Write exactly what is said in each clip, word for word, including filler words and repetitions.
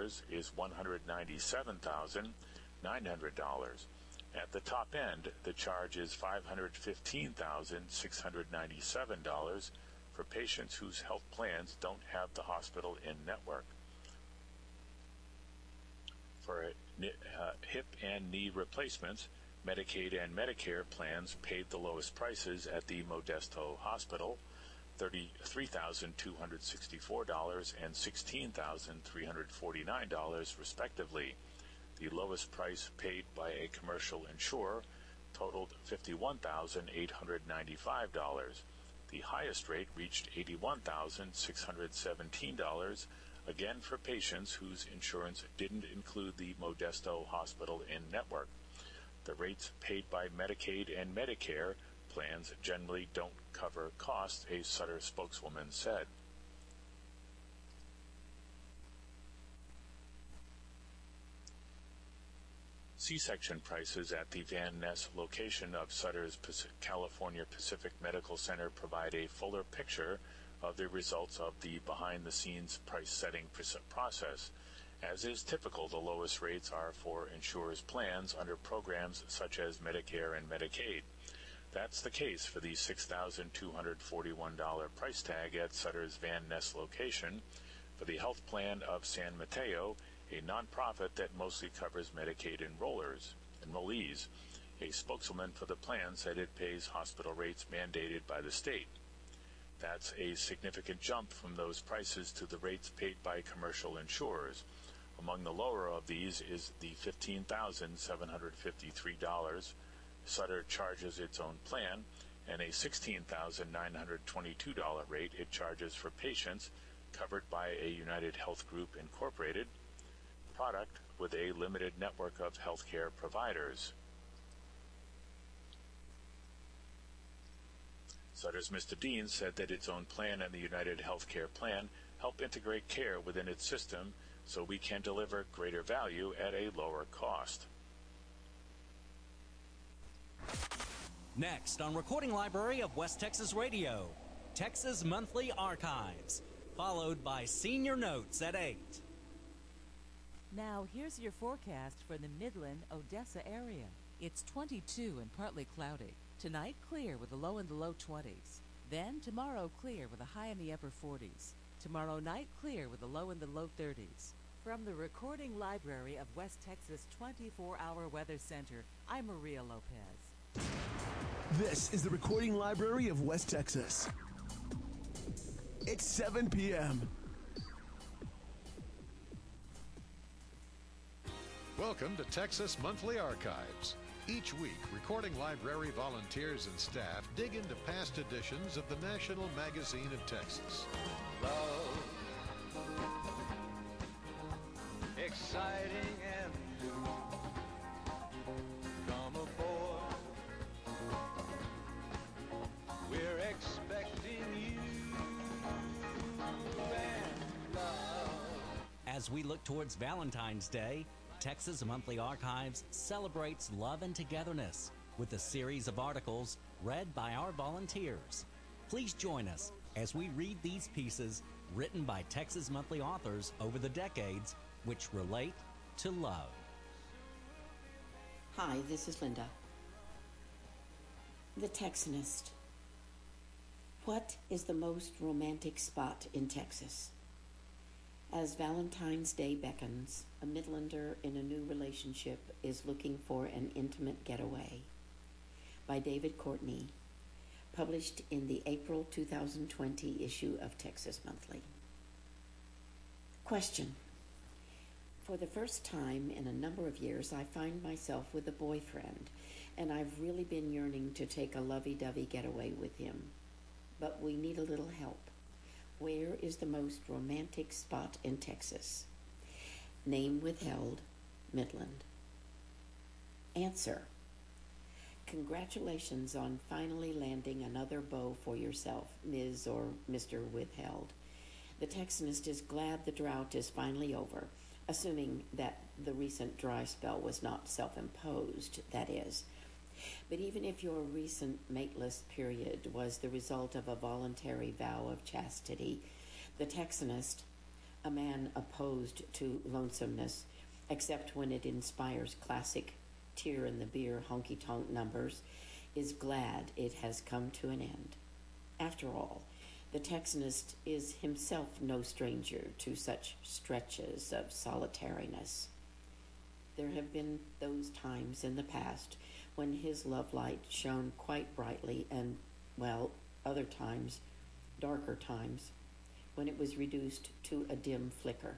dollars is one hundred ninety-seven thousand nine hundred dollars. At the top end, the charge is five hundred fifteen thousand six hundred ninety-seven dollars for patients whose health plans don't have the hospital in-network. For uh, hip and knee replacements, Medicaid and Medicare plans paid the lowest prices at the Modesto Hospital, thirty-three thousand two hundred sixty-four dollars and sixteen thousand three hundred forty-nine dollars respectively. The lowest price paid by a commercial insurer totaled fifty-one thousand eight hundred ninety-five dollars. The highest rate reached eighty-one thousand six hundred seventeen dollars, again for patients whose insurance didn't include the Modesto Hospital in-network. The rates paid by Medicaid and Medicare plans generally don't cover costs, a Sutter spokeswoman said. C-section prices at the Van Ness location of Sutter's California Pacific Medical Center provide a fuller picture of the results of the behind-the-scenes price-setting process. As is typical, the lowest rates are for insurers' plans under programs such as Medicare and Medicaid. That's the case for the six thousand two hundred forty-one dollars price tag at Sutter's Van Ness location for the health plan of San Mateo, a nonprofit that mostly covers Medicaid enrollers, enrollees. A spokeswoman for the plan said it pays hospital rates mandated by the state. That's a significant jump from those prices to the rates paid by commercial insurers. Among the lower of these is the fifteen thousand seven hundred fifty-three dollars Sutter charges its own plan, and a sixteen thousand nine hundred twenty-two dollars rate it charges for patients covered by a United Health Group Incorporated product with a limited network of healthcare providers. Sutter's Mister Dean said that its own plan and the United Healthcare plan help integrate care within its system so we can deliver greater value at a lower cost. Next on Recording Library of West Texas Radio, Texas Monthly Archives, followed by Senior Notes at eight. Now, here's your forecast for the Midland, Odessa area. It's twenty-two and partly cloudy. Tonight, clear with a low in the low twenties. Then, tomorrow, clear with a high in the upper forties. Tomorrow night, clear with a low in the low thirties. From the Recording Library of West Texas twenty-four hour Weather Center, I'm Maria Lopez. This is the Recording Library of West Texas. It's seven p.m. Welcome to Texas Monthly Archives. Each week, Recording Library volunteers and staff dig into past editions of the National Magazine of Texas. Love, exciting and new. Come aboard. We're expecting you and love. As we look towards Valentine's Day, Texas Monthly Archives celebrates love and togetherness with a series of articles read by our volunteers. Please join us as we read these pieces written by Texas Monthly authors over the decades which relate to love. Hi, this is Linda. The Texanist. What is the most romantic spot in Texas? As Valentine's Day beckons, a Midlander in a new relationship is looking for an intimate getaway. By David Courtney, published in the April two thousand twenty issue of Texas Monthly. Question. For the first time in a number of years, I find myself with a boyfriend, and I've really been yearning to take a lovey-dovey getaway with him. But we need a little help. Where is the most romantic spot in Texas? Name withheld, Midland. Answer. Congratulations on finally landing another beau for yourself, Miz or Mister Withheld. The Texanist is glad the drought is finally over, assuming that the recent dry spell was not self-imposed, that is. But even if your recent mateless period was the result of a voluntary vow of chastity, the Texanist A man opposed to lonesomeness, except when it inspires classic tear in the beer honky-tonk numbers, is glad it has come to an end. After all, the Texanist is himself no stranger to such stretches of solitariness. There have been those times in the past when his love light shone quite brightly and, well, other times, darker times, when it was reduced to a dim flicker.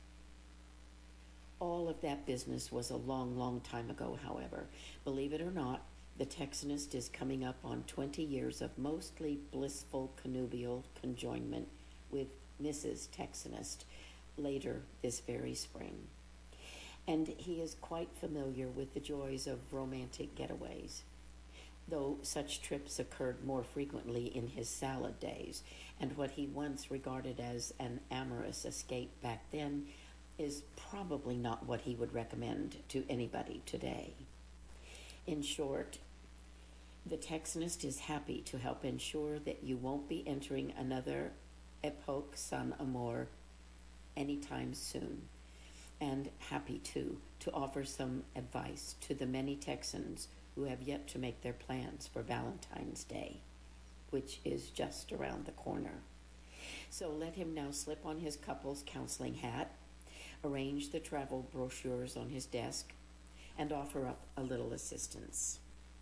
All of that business was a long, long time ago, however. Believe it or not, the Texanist is coming up on twenty years of mostly blissful connubial conjoinment with Missus Texanist later this very spring. And he is quite familiar with the joys of romantic getaways, though such trips occurred more frequently in his salad days, and what he once regarded as an amorous escape back then is probably not what he would recommend to anybody today. In short, the Texanist is happy to help ensure that you won't be entering another epoque sans amour anytime soon, and happy, too, to offer some advice to the many Texans who have yet to make their plans for Valentine's Day, which is just around the corner. So let him now slip on his couple's counseling hat, arrange the travel brochures on his desk, and offer up a little assistance.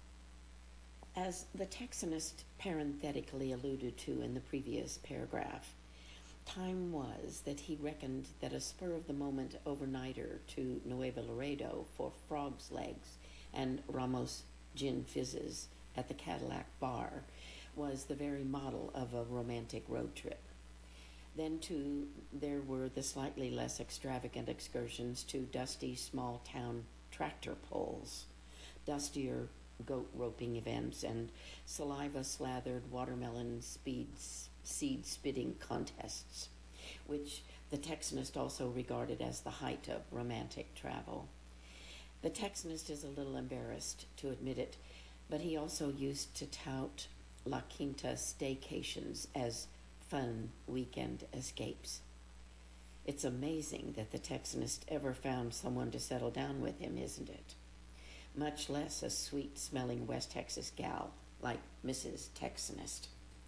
As the Texanist parenthetically alluded to in the previous paragraph, time was that he reckoned that a spur-of-the-moment overnighter to Nuevo Laredo for frog's legs and Ramos gin fizzes at the Cadillac Bar was the very model of a romantic road trip. Then, too, there were the slightly less extravagant excursions to dusty small-town tractor pulls, dustier goat roping events, and saliva-slathered watermelon speeds, seed spitting contests, which the Texanist also regarded as the height of romantic travel. The Texanist is a little embarrassed to admit it, but he also used to tout La Quinta staycations as fun weekend escapes. It's amazing that the Texanist ever found someone to settle down with him, isn't it? Much less a sweet-smelling West Texas gal like Missus Texanist.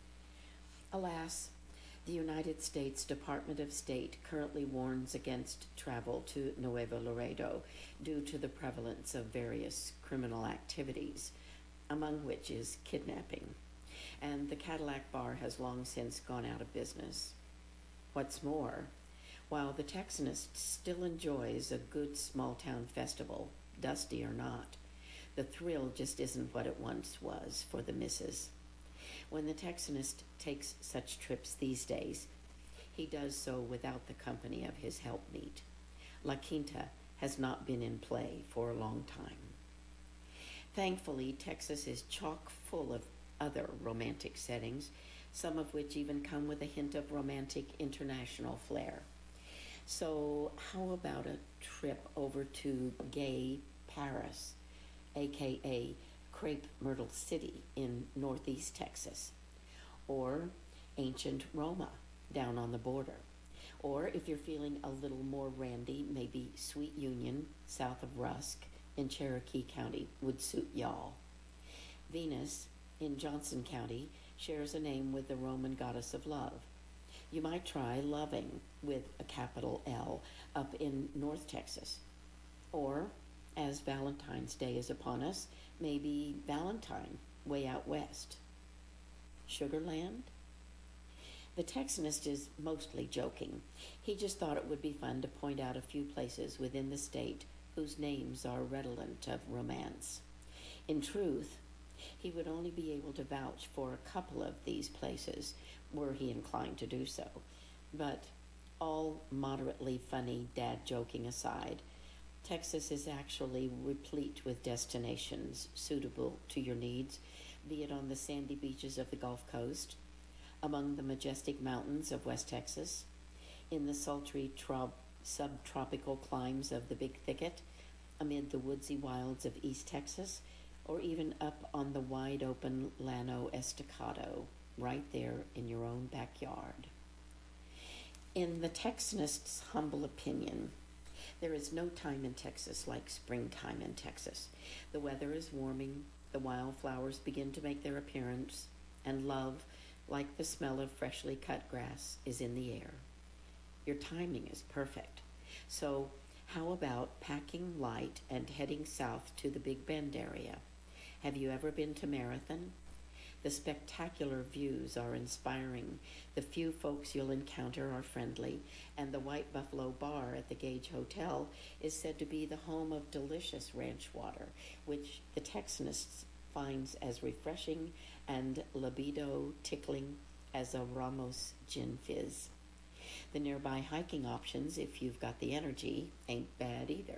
Alas, the United States Department of State currently warns against travel to Nuevo Laredo due to the prevalence of various criminal activities, among which is kidnapping, and the Cadillac Bar has long since gone out of business. What's more, while the Texanist still enjoys a good small-town festival, dusty or not, the thrill just isn't what it once was for the missus. When the Texanist takes such trips these days, he does so without the company of his helpmeet. La Quinta has not been in play for a long time. Thankfully, Texas is chock full of other romantic settings, some of which even come with a hint of romantic international flair. So how about a trip over to gay Paris, aka Crepe Myrtle City in northeast Texas, or ancient Roma down on the border, or if you're feeling a little more randy, maybe Sweet Union south of Rusk in Cherokee County would suit y'all. Venus in Johnson County shares a name with the Roman goddess of love. You might try Loving with a capital L up in North Texas. Or, as Valentine's Day is upon us, maybe Valentine way out west. Sugarland? The Texanist is mostly joking. He just thought it would be fun to point out a few places within the state whose names are redolent of romance. In truth, he would only be able to vouch for a couple of these places, were he inclined to do so. But all moderately funny dad joking aside, Texas is actually replete with destinations suitable to your needs, be it on the sandy beaches of the Gulf Coast, among the majestic mountains of West Texas, in the sultry trop- subtropical climes of the Big Thicket, amid the woodsy wilds of East Texas, or even up on the wide-open Llano Estacado, right there in your own backyard. In the Texanist's humble opinion, there is no time in Texas like springtime in Texas. The weather is warming, the wildflowers begin to make their appearance, and love, like the smell of freshly cut grass, is in the air. Your timing is perfect. So, how about packing light and heading south to the Big Bend area? Have you ever been to Marathon? The spectacular views are inspiring. The few folks you'll encounter are friendly, and the White Buffalo Bar at the Gage Hotel is said to be the home of delicious ranch water, which the Texanist finds as refreshing and libido-tickling as a Ramos gin fizz. The nearby hiking options, if you've got the energy, ain't bad either.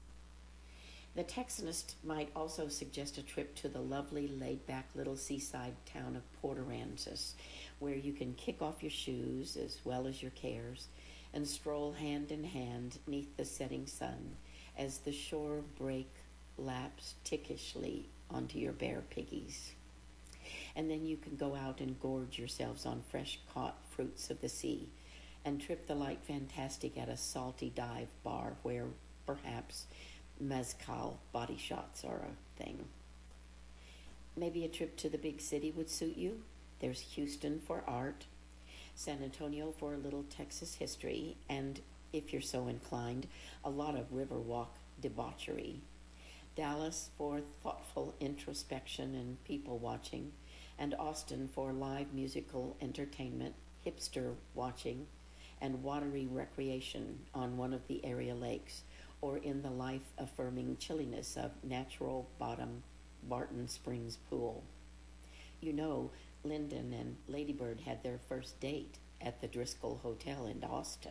The Texanist might also suggest a trip to the lovely, laid-back little seaside town of Port Aransas, where you can kick off your shoes as well as your cares and stroll hand in hand neath the setting sun as the shore break laps tickishly onto your bare piggies. And then you can go out and gorge yourselves on fresh-caught fruits of the sea and trip the light fantastic at a salty dive bar where, perhaps, mezcal body shots are a thing. Maybe a trip to the big city would suit you. There's Houston for art, San Antonio for a little Texas history, and, if you're so inclined, a lot of Riverwalk debauchery. Dallas for thoughtful introspection and people watching, and Austin for live musical entertainment, hipster watching, and watery recreation on one of the area lakes, or in the life-affirming chilliness of natural bottom Barton Springs Pool. You know, Lyndon and Ladybird had their first date at the Driscoll Hotel in Austin.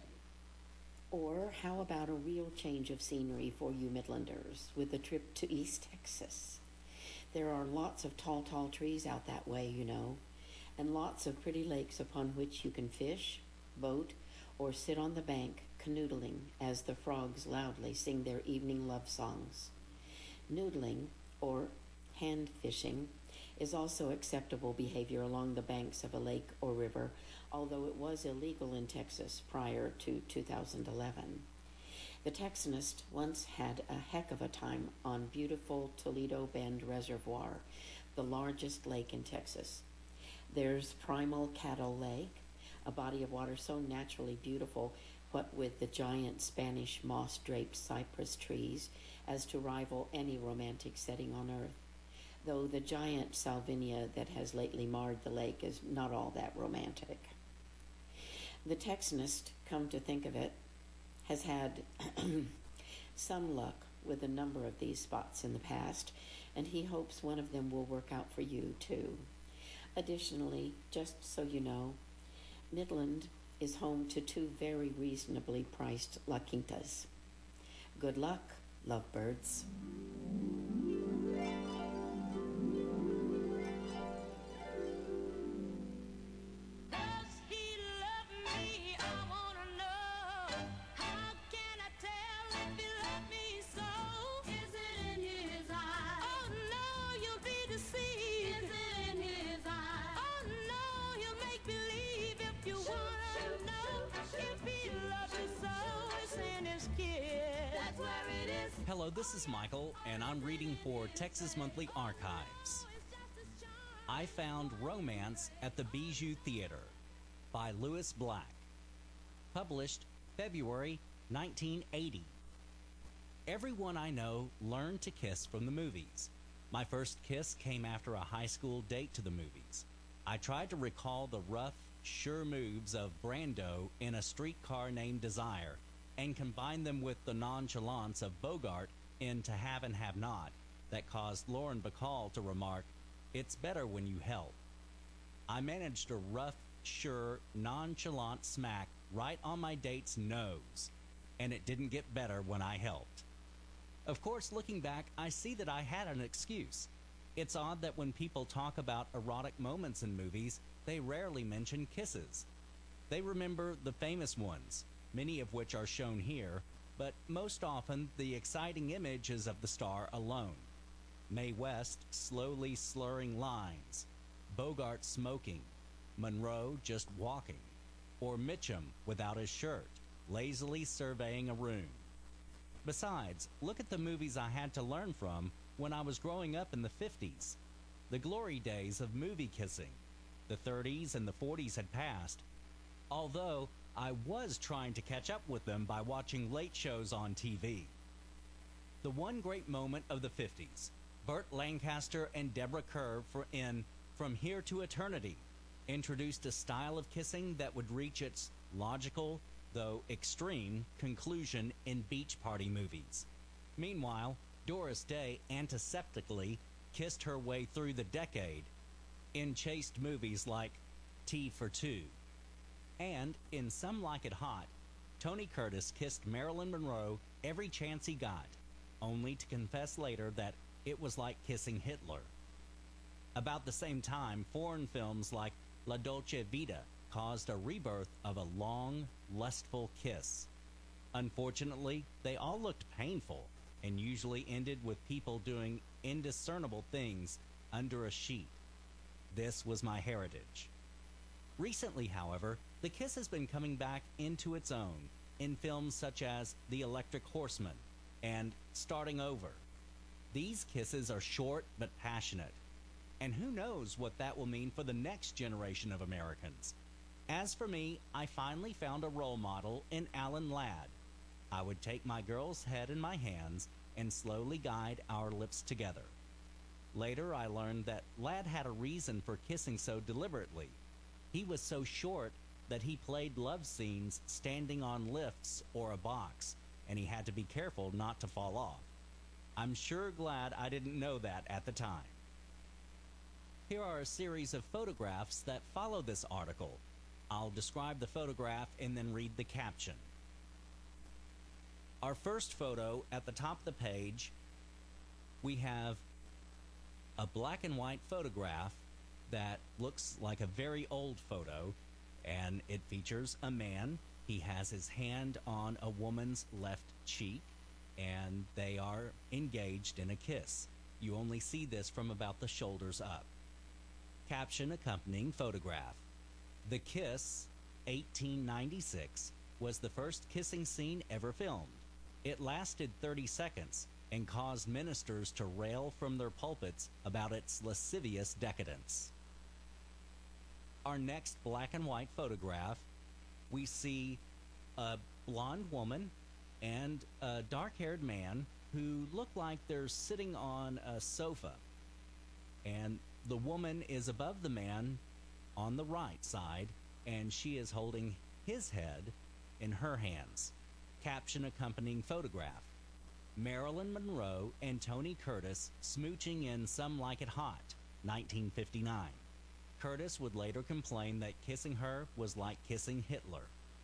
Or how about a real change of scenery for you Midlanders with a trip to East Texas? There are lots of tall, tall trees out that way, you know, and lots of pretty lakes upon which you can fish, boat, or sit on the bank canoodling as the frogs loudly sing their evening love songs. Noodling, or hand fishing, is also acceptable behavior along the banks of a lake or river, although it was illegal in Texas prior to two thousand eleven. The Texanist once had a heck of a time on beautiful Toledo Bend Reservoir, the largest lake in Texas. There's Primal Cattle Lake, a body of water so naturally beautiful, what with the giant Spanish moss-draped cypress trees, as to rival any romantic setting on earth, though the giant salvinia that has lately marred the lake is not all that romantic. The Texanist, come to think of it, has had some luck with a number of these spots in the past, and he hopes one of them will work out for you, too. Additionally, just so you know, Midland is home to two very reasonably priced La Quintas. Good luck, lovebirds. Hello, this is Michael, and I'm reading for Texas Monthly Archives. I found Romance at the Bijou Theater by Lewis Black, published February nineteen eighty. Everyone I know learned to kiss from the movies. My first kiss came after a high school date to the movies. I tried to recall the rough, sure moves of Brando in A Streetcar Named Desire, and combine them with the nonchalance of Bogart in To Have and Have Not that caused Lauren Bacall to remark, "It's better when you help." I managed a rough, sure, nonchalant smack right on my date's nose, and it didn't get better when I helped. Of course, looking back, I see that I had an excuse. It's odd that when people talk about erotic moments in movies, they rarely mention kisses. They remember the famous ones, many of which are shown here, but most often the exciting image is of the star alone. Mae West slowly slurring lines, Bogart smoking, Monroe just walking. or Mitchum without his shirt, lazily surveying a room. Besides, look at the movies I had to learn from when I was growing up in the fifties. The glory days of movie kissing. The thirties and the forties had passed, although I was trying to catch up with them by watching late shows on T V. The one great moment of the fifties, Burt Lancaster and Deborah Kerr for in From Here to Eternity, introduced a style of kissing that would reach its logical, though extreme, conclusion in beach party movies. Meanwhile, Doris Day antiseptically kissed her way through the decade in chaste movies like Tea for Two. And in Some Like It Hot, Tony Curtis kissed Marilyn Monroe every chance he got, only to confess later that it was like kissing Hitler. About the same time, foreign films like La Dolce Vita caused a rebirth of a long, lustful kiss. Unfortunately, they all looked painful and usually ended with people doing indiscernible things under a sheet. This was my heritage. Recently, however, the kiss has been coming back into its own in films such as The Electric Horseman and Starting Over. These kisses are short but passionate, and who knows what that will mean for the next generation of Americans. As for me, I finally found a role model in Alan Ladd. I would take my girl's head in my hands and slowly guide our lips together. Later, I learned that Ladd had a reason for kissing so deliberately. He was so short that he played love scenes standing on lifts or a box, and he had to be careful not to fall off. I'm sure glad I didn't know that at the time. Here are a series of photographs that follow this article. I'll describe the photograph and then read the caption. Our first photo at the top of the page, we have a black and white photograph that looks like a very old photo, and it features a man. He has his hand on a woman's left cheek, and they are engaged in a kiss. You only see this from about the shoulders up. Caption accompanying photograph. The Kiss, eighteen ninety-six, was the first kissing scene ever filmed. It lasted thirty seconds and caused ministers to rail from their pulpits about its lascivious decadence. Our next black and white photograph, we see a blonde woman and a dark-haired man who look like they're sitting on a sofa. And the woman is above the man on the right side, and she is holding his head in her hands. Caption accompanying photograph. Marilyn Monroe and Tony Curtis smooching in Some Like It Hot, nineteen fifty-nine. Curtis would later complain that kissing her was like kissing Hitler.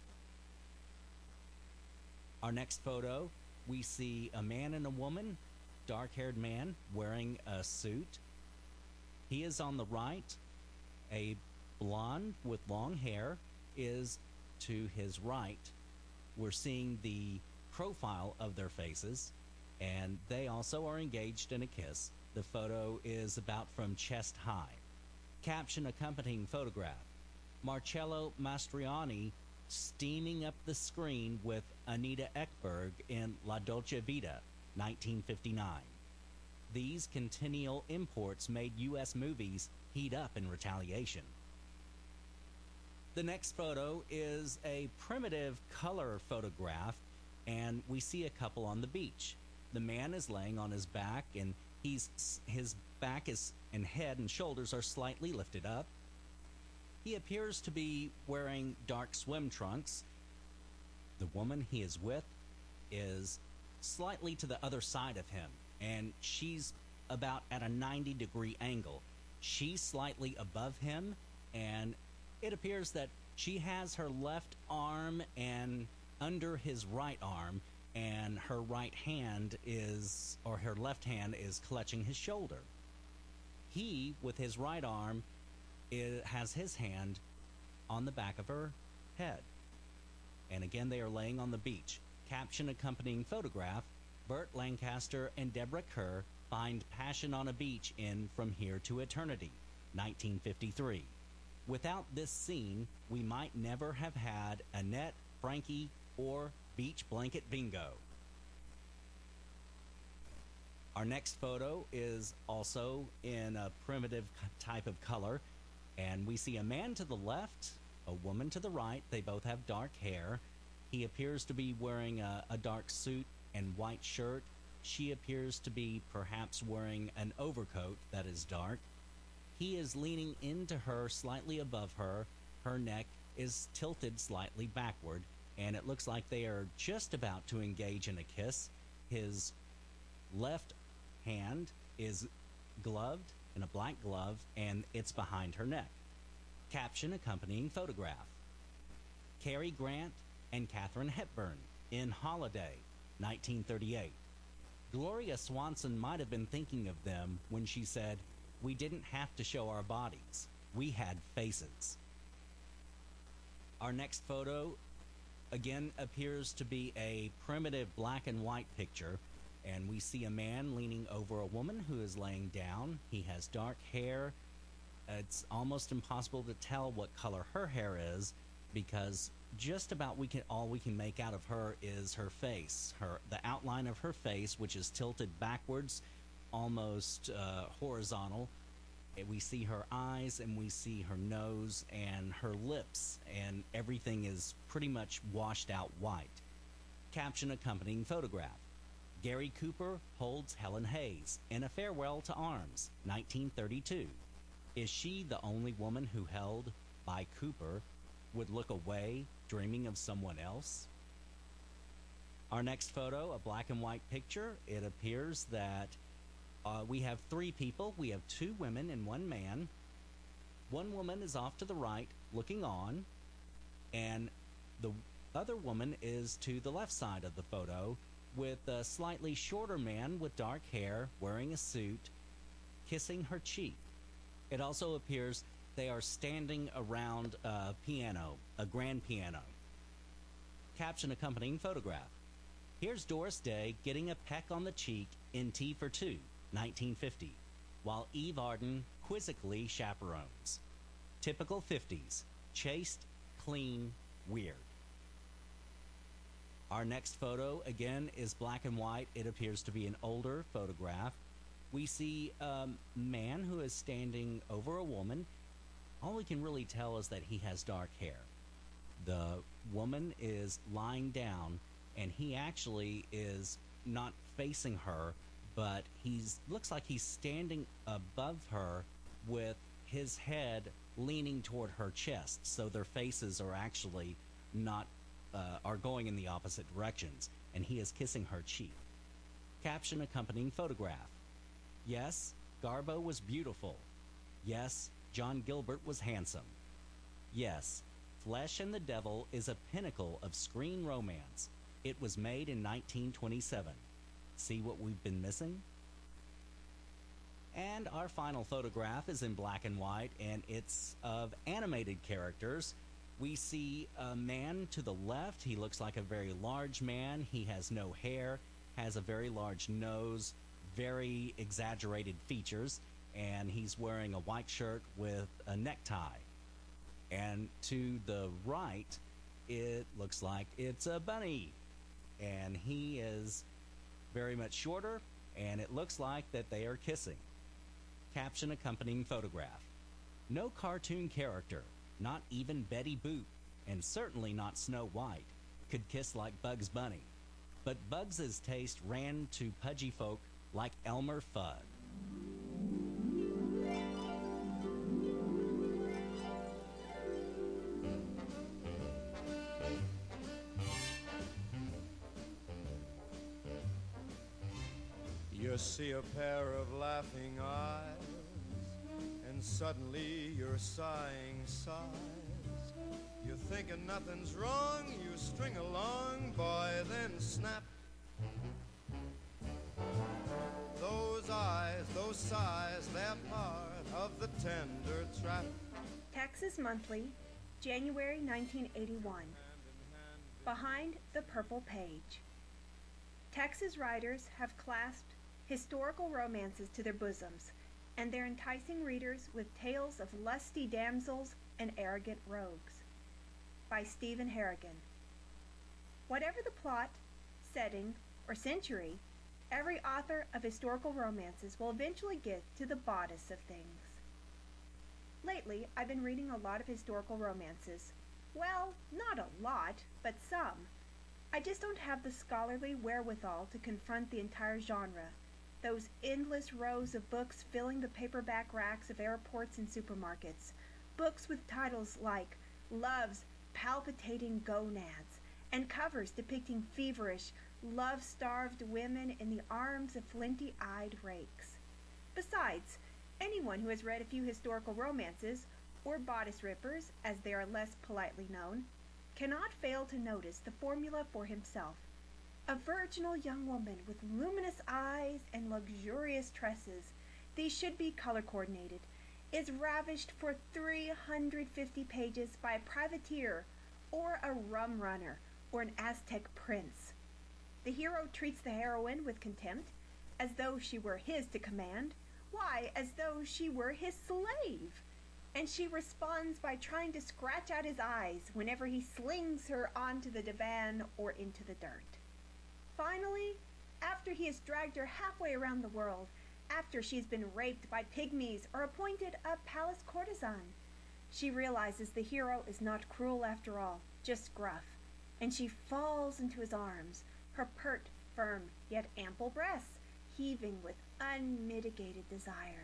Our next photo, we see a man and a woman, dark-haired man wearing a suit. He is on the right. A blonde with long hair is to his right. We're seeing the profile of their faces, and they also are engaged in a kiss. The photo is about from chest high. Caption accompanying photograph. Marcello Mastroianni steaming up the screen with Anita Ekberg in La Dolce Vita, nineteen fifty-nine. These continual imports made U S movies heat up in retaliation. The next photo is a primitive color photograph, and we see a couple on the beach. The man is laying on his back, and he's his back is and head and shoulders are slightly lifted up. He appears to be wearing dark swim trunks. The woman he is with is slightly to the other side of him, and she's about at a ninety degree angle. She's slightly above him, and it appears that she has her left arm and under his right arm, and her right hand is, or her left hand is clutching his shoulder. He, with his right arm, is, has his hand on the back of her head. And again, they are laying on the beach. Caption accompanying photograph, Burt Lancaster and Deborah Kerr find passion on a beach in From Here to Eternity, nineteen fifty-three. Without this scene, we might never have had Annette, Frankie, or Beach Blanket Bingo. Our next photo is also in a primitive type of color, and we see a man to the left, a woman to the right. They both have dark hair. He appears to be wearing a, a dark suit and white shirt. She appears to be perhaps wearing an overcoat that is dark. He is leaning into her slightly above her. Her neck is tilted slightly backward, and it looks like they are just about to engage in a kiss. His left hand is gloved in a black glove, and it's behind her neck. Caption accompanying photograph: Cary Grant and Katharine Hepburn in Holiday, nineteen thirty-eight. Gloria Swanson might have been thinking of them when she said, "We didn't have to show our bodies. We had faces." Our next photo again appears to be a primitive black and white picture, and we see a man leaning over a woman who is laying down. He has dark hair. It's almost impossible to tell what color her hair is, because just about we can all we can make out of her is her face, her the outline of her face, which is tilted backwards, almost uh, horizontal. And we see her eyes, and we see her nose and her lips, and everything is pretty much washed out white. Caption accompanying photograph: Gary Cooper holds Helen Hayes in A Farewell to Arms, nineteen thirty-two. Is she the only woman who, held by Cooper, would look away, dreaming of someone else? Our next photo, a black and white picture. It appears that uh, we have three people. We have two women and one man. One woman is off to the right, looking on, and the other woman is to the left side of the photo, with a slightly shorter man with dark hair, wearing a suit, kissing her cheek. It also appears they are standing around a piano, a grand piano. Caption accompanying photograph: Here's Doris Day getting a peck on the cheek in Tea for Two, nineteen fifty, while Eve Arden quizzically chaperones. Typical fifties, chaste, clean, weird. Our next photo, again, is black and white. It appears to be an older photograph. We see a man who is standing over a woman. All we can really tell is that he has dark hair. The woman is lying down, and he actually is not facing her, but he's looks like he's standing above her with his head leaning toward her chest. So their faces are actually not uh, are going in the opposite directions, and he is kissing her cheek. Caption accompanying photograph: Yes, Garbo was beautiful. Yes, John Gilbert was handsome. Yes, Flesh and the Devil is a pinnacle of screen romance. It was made in nineteen twenty-seven. See what we've been missing? And our final photograph is in black and white, and it's of animated characters. We see a man to the left. He looks like a very large man. He has no hair, has a very large nose, very exaggerated features, and he's wearing a white shirt with a necktie. And to the right, it looks like it's a bunny, and he is very much shorter, and it looks like that they are kissing. Caption accompanying photograph: No cartoon character, not even Betty Boop, and certainly not Snow White, could kiss like Bugs Bunny. But Bugs's taste ran to pudgy folk like Elmer Fudd. You see a pair of laughing eyes, and suddenly you're sighing sighs. You're thinking nothing's wrong, you string along, boy, then snap. Those eyes, those sighs, they're part of the tender trap. Texas Monthly, January nineteen eighty-one. Behind the Purple Page. Texas writers have clasped historical romances to their bosoms, and they're enticing readers with tales of lusty damsels and Arrogant Rogues by Stephen Harrigan. Whatever the plot, setting, or century, every author of historical romances will eventually get to the bodice of things. Lately, I've been reading a lot of historical romances. Well, not a lot, but some. I just don't have the scholarly wherewithal to confront the entire genre. Those endless rows of books filling the paperback racks of airports and supermarkets. Books with titles like Love's Palpitating Gonads, and covers depicting feverish, love-starved women in the arms of flinty-eyed rakes. Besides, anyone who has read a few historical romances, or bodice rippers, as they are less politely known, cannot fail to notice the formula for himself. A virginal young woman with luminous eyes and luxurious tresses, these should be color-coordinated, is ravished for three hundred fifty pages by a privateer, or a rum runner, or an Aztec prince. The hero treats the heroine with contempt, as though she were his to command, why, as though she were his slave. And she responds by trying to scratch out his eyes whenever he slings her onto the divan or into the dirt. Finally, after he has dragged her halfway around the world, after she's been raped by pygmies or appointed a palace courtesan, she realizes the hero is not cruel after all, just gruff, and she falls into his arms, her pert, firm, yet ample breasts heaving with unmitigated desire.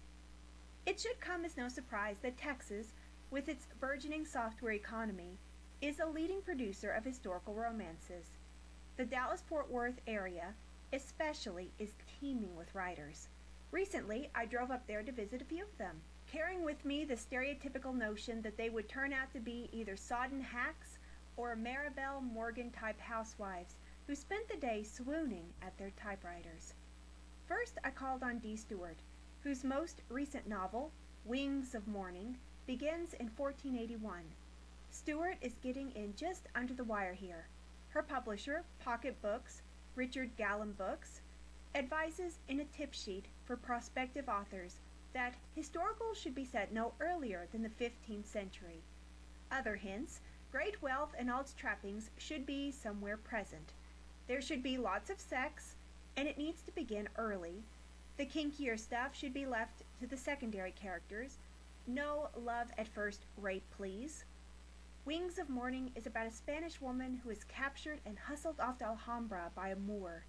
It should come as no surprise that Texas, with its burgeoning software economy, is a leading producer of historical romances. The Dallas-Fort Worth area, especially, is teeming with writers. Recently, I drove up there to visit a few of them, carrying with me the stereotypical notion that they would turn out to be either sodden hacks or Maribel Morgan-type housewives who spent the day swooning at their typewriters. First, I called on Dee Stewart, whose most recent novel, Wings of Morning, begins in fourteen eighty-one. Stewart is getting in just under the wire here. Her publisher, Pocket Books, Richard Gallum Books, advises in a tip sheet for prospective authors that historical should be set no earlier than the fifteenth century. Other hints, great wealth and all its trappings should be somewhere present. There should be lots of sex, and it needs to begin early. The kinkier stuff should be left to the secondary characters. No love at first rape, please. Wings of Morning is about a Spanish woman who is captured and hustled off to Alhambra by a Moor.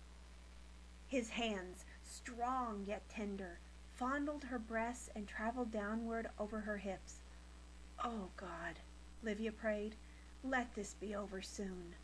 His hands, strong yet tender, fondled her breasts and traveled downward over her hips. Oh, God, Livia prayed, let this be over soon.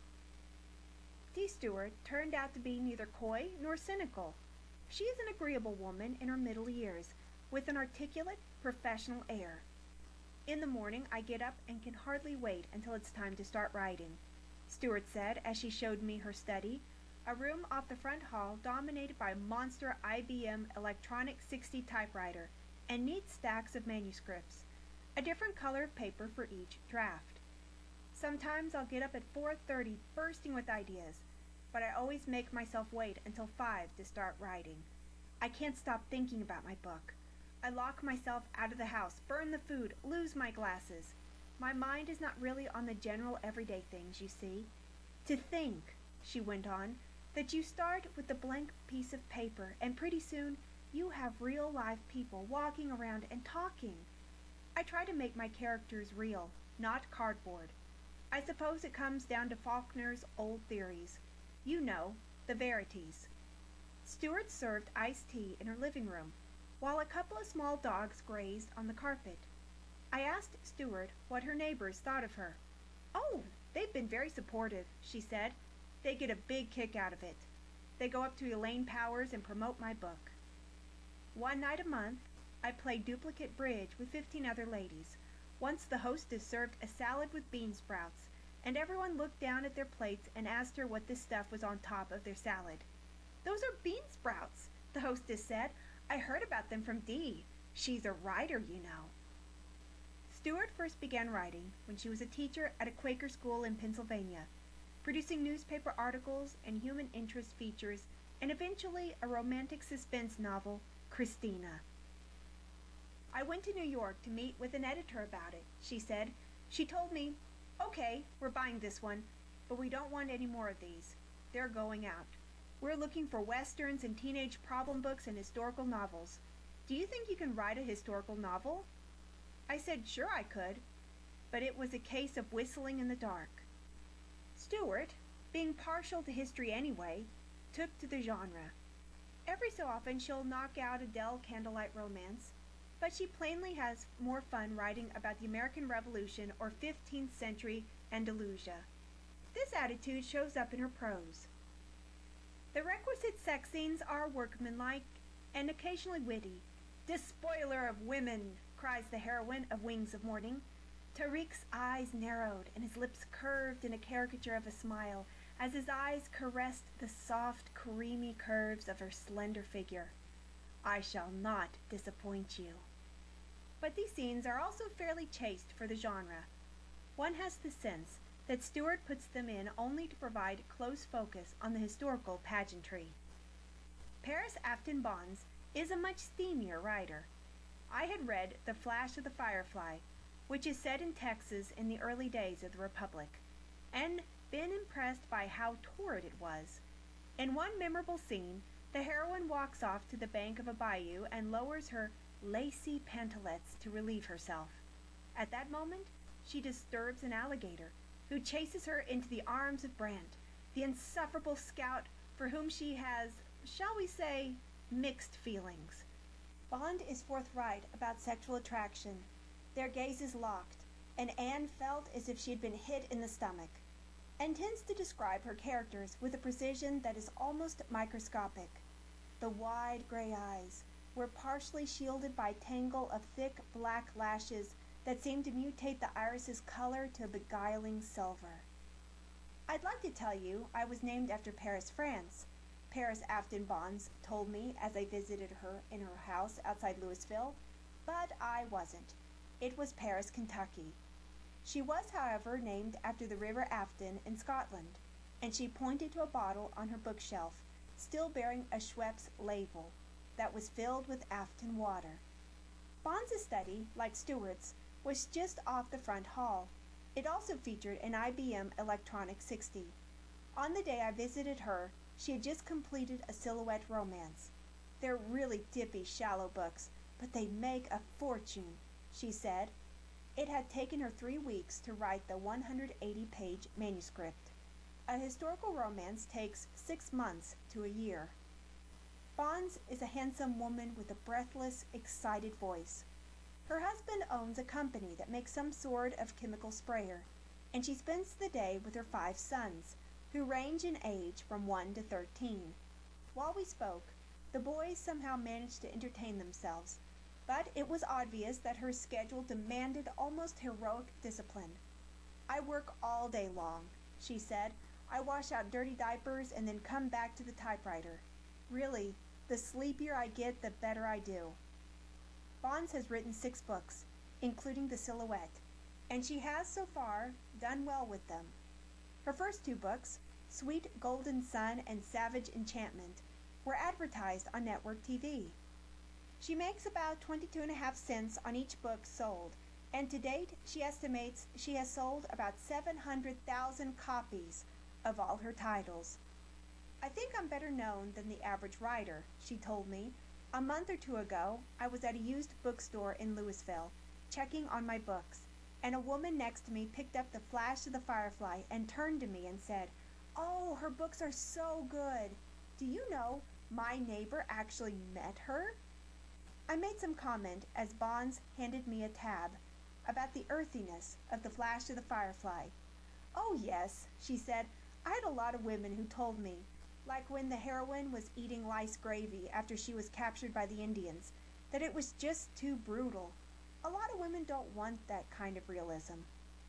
Dee Stewart turned out to be neither coy nor cynical. She is an agreeable woman in her middle years, with an articulate, professional air. In the morning, I get up and can hardly wait until it's time to start writing, Stewart said as she showed me her study, a room off the front hall dominated by a monster I B M Electronic sixty typewriter and neat stacks of manuscripts, a different color of paper for each draft. Sometimes I'll get up at four thirty bursting with ideas, but I always make myself wait until five to start writing. I can't stop thinking about my book. I lock myself out of the house, burn the food, lose my glasses. My mind is not really on the general everyday things, you see. To think, she went on, that you start with a blank piece of paper and pretty soon you have real live people walking around and talking. I try to make my characters real, not cardboard. I suppose it comes down to Faulkner's old theories. You know, the verities. Stewart served iced tea in her living room, while a couple of small dogs grazed on the carpet. I asked Stewart what her neighbors thought of her. Oh, they've been very supportive, she said. They get a big kick out of it. They go up to Elaine Powers and promote my book. One night a month, I play duplicate bridge with fifteen other ladies. Once the hostess served a salad with bean sprouts, and everyone looked down at their plates and asked her what this stuff was on top of their salad. Those are bean sprouts, the hostess said. I heard about them from Dee. She's a writer, you know. Stewart first began writing when she was a teacher at a Quaker school in Pennsylvania, producing newspaper articles and human interest features, and eventually a romantic suspense novel, Christina. I went to New York to meet with an editor about it, she said. She told me, okay, we're buying this one, but we don't want any more of these. They're going out. We're looking for westerns and teenage problem books and historical novels. Do you think you can write a historical novel? I said sure I could, but it was a case of whistling in the dark. Stewart, being partial to history anyway, took to the genre. Every so often she'll knock out a dull candlelight romance, but she plainly has more fun writing about the American Revolution or fifteenth century Andalusia. This attitude shows up in her prose. The requisite sex scenes are workmanlike and occasionally witty. "Despoiler of women," cries the heroine of Wings of Morning. Tariq's eyes narrowed and his lips curved in a caricature of a smile as his eyes caressed the soft, creamy curves of her slender figure. I shall not disappoint you. But these scenes are also fairly chaste for the genre. One has the sense that Stewart puts them in only to provide close focus on the historical pageantry. Paris Afton Bonds is a much steamier writer. I had read The Flash of the Firefly, which is set in Texas in the early days of the Republic, and been impressed by how torrid it was. In one memorable scene, the heroine walks off to the bank of a bayou and lowers her lacy pantalettes to relieve herself. At that moment, she disturbs an alligator, who chases her into the arms of Brant, the insufferable scout for whom she has, shall we say, mixed feelings. Bond is forthright about sexual attraction. Their gazes locked, and Anne felt as if she had been hit in the stomach, and tends to describe her characters with a precision that is almost microscopic. The wide gray eyes were partially shielded by a tangle of thick black lashes that seemed to mutate the iris's color to a beguiling silver. I'd like to tell you I was named after Paris, France, Paris Afton Bonds told me as I visited her in her house outside Louisville, but I wasn't. It was Paris, Kentucky. She was, however, named after the River Afton in Scotland, and she pointed to a bottle on her bookshelf, still bearing a Schweppes label, that was filled with Afton water. Bonds' study, like Stewart's, was just off the front hall. It also featured an I B M Electronic sixty. On the day I visited her, she had just completed a silhouette romance. They're really dippy, shallow books, but they make a fortune, she said. It had taken her three weeks to write the one hundred eighty page manuscript. A historical romance takes six months to a year. Bonds is a handsome woman with a breathless, excited voice. Her husband owns a company that makes some sort of chemical sprayer, and she spends the day with her five sons, who range in age from one to thirteen. While we spoke, the boys somehow managed to entertain themselves, but it was obvious that her schedule demanded almost heroic discipline. I work all day long, she said. I wash out dirty diapers and then come back to the typewriter. Really, the sleepier I get, the better I do. Bonds has written six books, including The Silhouette, and she has so far done well with them. Her first two books, Sweet Golden Sun and Savage Enchantment, were advertised on network T V. She makes about twenty-two and a half cents on each book sold, and to date she estimates she has sold about seven hundred thousand copies of all her titles. I think I'm better known than the average writer, she told me. A month or two ago, I was at a used bookstore in Louisville, checking on my books, and a woman next to me picked up The Flash of the Firefly and turned to me and said, "Oh, her books are so good. Do you know, my neighbor actually met her?" I made some comment as Bonds handed me a tab about the earthiness of The Flash of the Firefly. "Oh yes," she said, "I had a lot of women who told me, like when the heroine was eating lice gravy after she was captured by the Indians, that it was just too brutal. A lot of women don't want that kind of realism."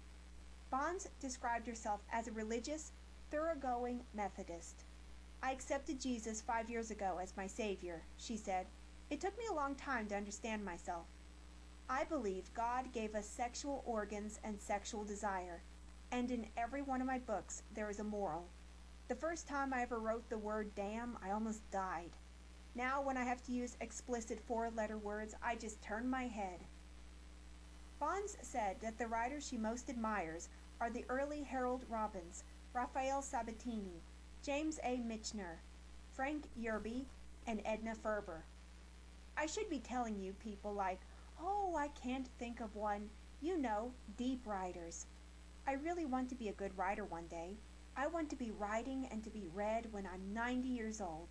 Bonds described herself as a religious, thoroughgoing Methodist. "I accepted Jesus five years ago as my savior," she said. "It took me a long time to understand myself. I believe God gave us sexual organs and sexual desire, and in every one of my books there is a moral. The first time I ever wrote the word damn, I almost died." Now when I have to use explicit four-letter words, I just turn my head. Bonds said that the writers she most admires are the early Harold Robbins, Raphael Sabatini, James A. Michener, Frank Yerby, and Edna Ferber. I should be telling you people like, oh, I can't think of one, you know, deep writers. I really want to be a good writer one day. I want to be writing and to be read when I'm ninety years old.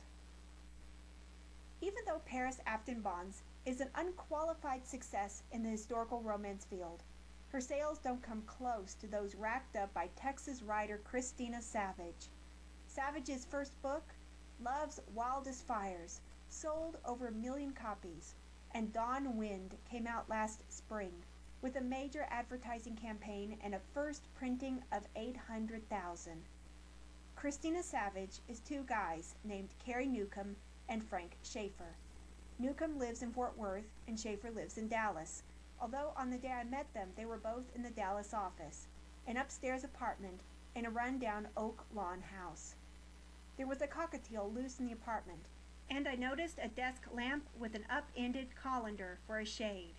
Even though Paris Afton Bonds is an unqualified success in the historical romance field, her sales don't come close to those racked up by Texas writer Christina Savage. Savage's first book, Love's Wildest Fires, sold over a million copies, and Dawn Wind came out last spring with a major advertising campaign and a first printing of eight hundred thousand. Christina Savage is two guys named Carrie Newcomb and Frank Schaefer. Newcomb lives in Fort Worth and Schaefer lives in Dallas, although on the day I met them they were both in the Dallas office, an upstairs apartment in a rundown oak lawn house. There was a cockatiel loose in the apartment, and I noticed a desk lamp with an up-ended colander for a shade.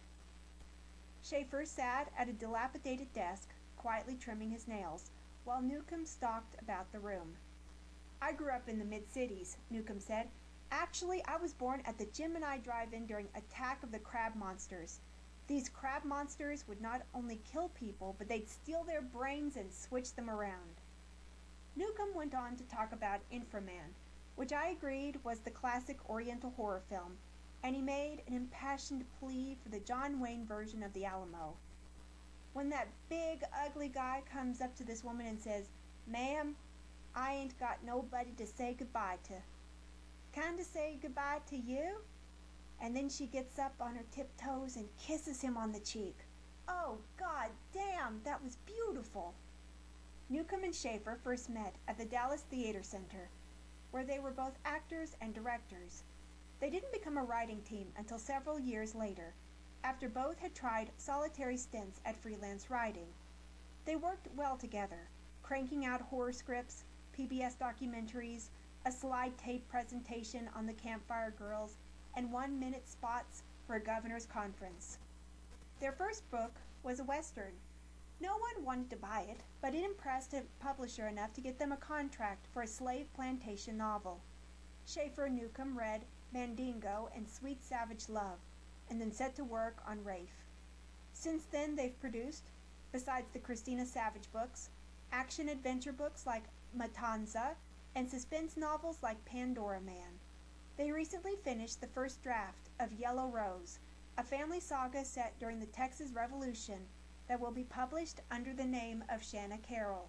Schaefer sat at a dilapidated desk, quietly trimming his nails, while Newcomb stalked about the room. I grew up in the mid-cities, Newcomb said. Actually, I was born at the Gemini Drive-In during Attack of the Crab Monsters. These crab monsters would not only kill people, but they'd steal their brains and switch them around. Newcomb went on to talk about Inframan, which I agreed was the classic Oriental horror film, and he made an impassioned plea for the John Wayne version of the Alamo. When that big, ugly guy comes up to this woman and says, "Ma'am, I ain't got nobody to say goodbye to. Kinda say goodbye to you?" And then she gets up on her tiptoes and kisses him on the cheek. Oh, God damn, that was beautiful. Newcomb and Schaefer first met at the Dallas Theater Center, where they were both actors and directors. They didn't become a writing team until several years later, after both had tried solitary stints at freelance writing. They worked well together, cranking out horror scripts, P B S documentaries, a slide tape presentation on the Campfire Girls, and one-minute spots for a governor's conference. Their first book was a Western. No one wanted to buy it, but it impressed a publisher enough to get them a contract for a slave plantation novel. Schaefer and Newcomb read Mandingo and Sweet Savage Love, and then set to work on Rafe. Since then, they've produced, besides the Christina Savage books, action-adventure books like Matanza, and suspense novels like Pandora Man. They recently finished the first draft of Yellow Rose, a family saga set during the Texas Revolution that will be published under the name of Shanna Carroll.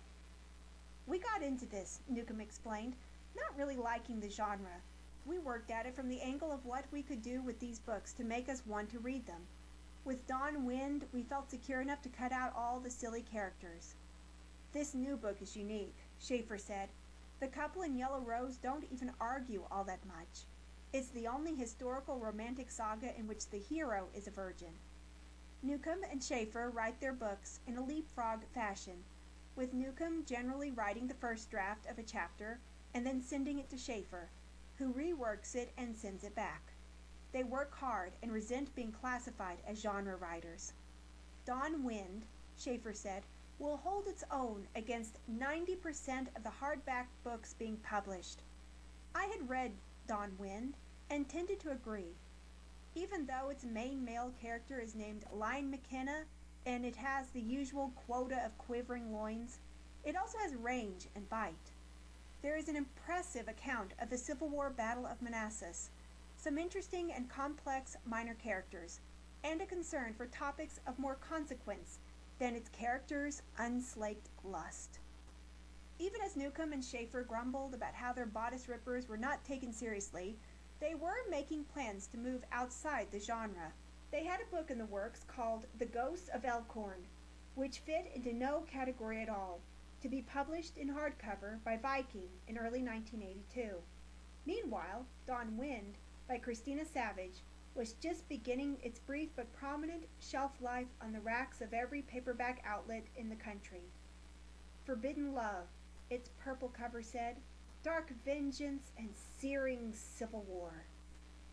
We got into this, Newcomb explained, not really liking the genre. We worked at it from the angle of what we could do with these books to make us want to read them. With Dawn Wind, we felt secure enough to cut out all the silly characters. This new book is unique, Schaefer said. The couple in Yellow Rose don't even argue all that much. It's the only historical romantic saga in which the hero is a virgin. Newcomb and Schaefer write their books in a leapfrog fashion, with Newcomb generally writing the first draft of a chapter and then sending it to Schaefer, who reworks it and sends it back. They work hard and resent being classified as genre writers. Dawn Wind, Schaefer said, will hold its own against ninety percent of the hardback books being published. I had read Dawn Wind and tended to agree. Even though its main male character is named Lion McKenna and it has the usual quota of quivering loins, it also has range and bite. There is an impressive account of the Civil War Battle of Manassas, some interesting and complex minor characters, and a concern for topics of more consequence than its characters' unslaked lust. Even as Newcomb and Schaefer grumbled about how their bodice rippers were not taken seriously, they were making plans to move outside the genre. They had a book in the works called The Ghosts of Elkhorn, which fit into no category at all, to be published in hardcover by Viking in early nineteen eighty-two. Meanwhile, Dawn Wind, by Christina Savage, was just beginning its brief but prominent shelf life on the racks of every paperback outlet in the country. Forbidden Love, its purple cover said, dark vengeance and searing civil war.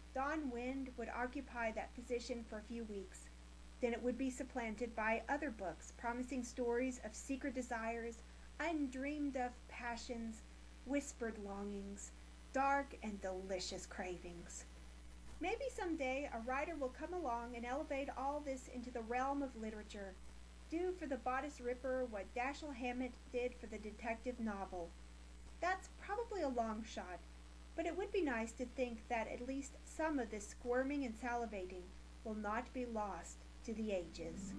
Don Wind would occupy that position for a few weeks. Then it would be supplanted by other books promising stories of secret desires, undreamed of passions, whispered longings, dark and delicious cravings. Maybe someday a writer will come along and elevate all this into the realm of literature, do for the bodice ripper what Dashiell Hammett did for the detective novel. That's probably a long shot, but it would be nice to think that at least some of this squirming and salivating will not be lost to the ages.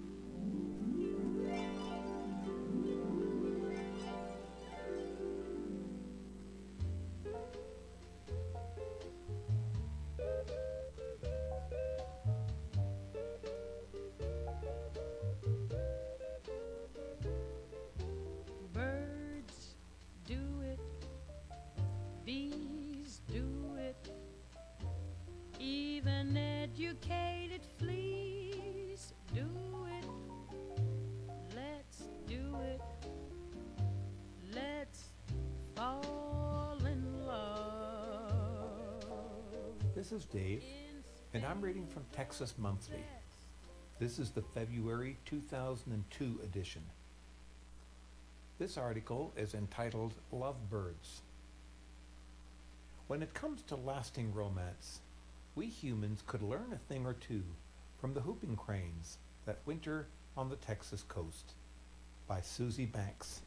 Birds do it, bees do it, even educated fleas do it. Let's do it. Let's fall in love. This is Dave, and I'm reading from Texas Monthly. This is the February two thousand two edition. This article is entitled Lovebirds. When it comes to lasting romance, we humans could learn a thing or two from the whooping cranes that winter on the Texas coast, by Susie Banks.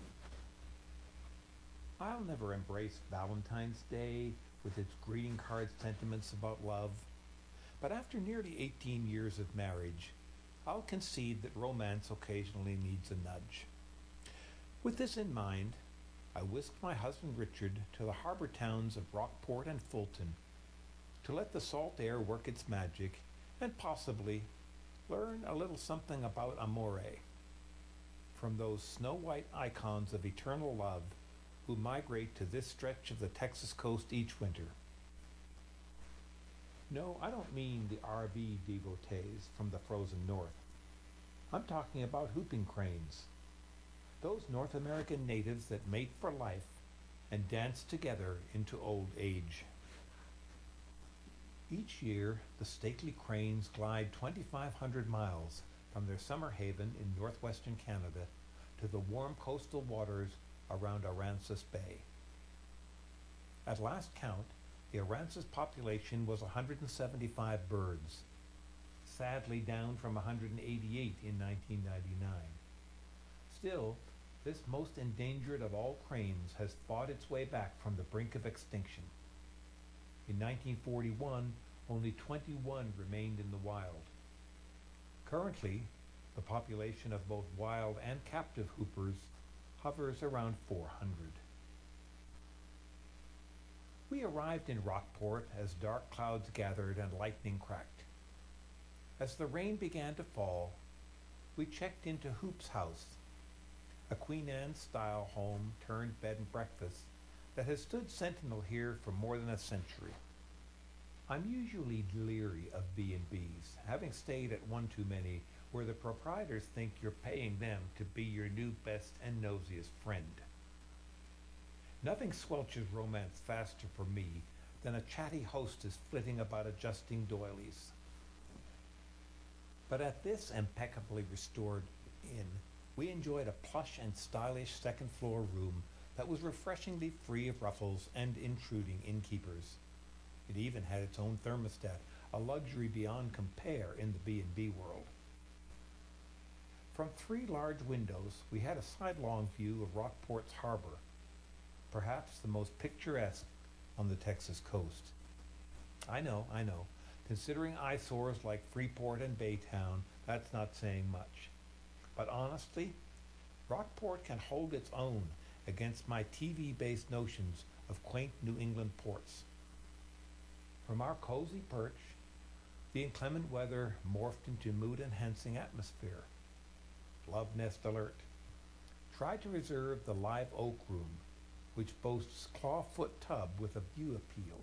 I'll never embrace Valentine's Day with its greeting card sentiments about love, but after nearly eighteen years of marriage, I'll concede that romance occasionally needs a nudge. With this in mind, I whisked my husband Richard to the harbor towns of Rockport and Fulton to let the salt air work its magic and possibly learn a little something about amore from those snow-white icons of eternal love who migrate to this stretch of the Texas coast each winter. No, I don't mean the R V devotees from the frozen north. I'm talking about whooping cranes, those North American natives that mate for life and dance together into old age. Each year, the stately cranes glide twenty-five hundred miles from their summer haven in northwestern Canada to the warm coastal waters around Aransas Bay. At last count, the Aransas population was one hundred seventy-five birds, sadly down from one hundred eighty-eight in nineteen ninety-nine. Still, this most endangered of all cranes has fought its way back from the brink of extinction. In nineteen forty-one, only twenty-one remained in the wild. Currently, the population of both wild and captive hoopers hovers around four hundred. We arrived in Rockport as dark clouds gathered and lightning cracked. As the rain began to fall, we checked into Hoop's house, a Queen Anne-style home turned bed and breakfast that has stood sentinel here for more than a century. I'm usually leery of B and B's, having stayed at one too many where the proprietors think you're paying them to be your new best and nosiest friend. Nothing squelches romance faster for me than a chatty hostess flitting about adjusting doilies. But at this impeccably restored inn, we enjoyed a plush and stylish second floor room that was refreshingly free of ruffles and intruding innkeepers. It even had its own thermostat, a luxury beyond compare in the B and B world. From three large windows, we had a sidelong view of Rockport's harbor, perhaps the most picturesque on the Texas coast. I know, I know, considering eyesores like Freeport and Baytown, that's not saying much. But honestly, Rockport can hold its own against my T V-based notions of quaint New England ports. From our cozy perch, the inclement weather morphed into mood-enhancing atmosphere. Love nest alert. Try to reserve the live oak room, which boasts clawfoot tub with a view appeal.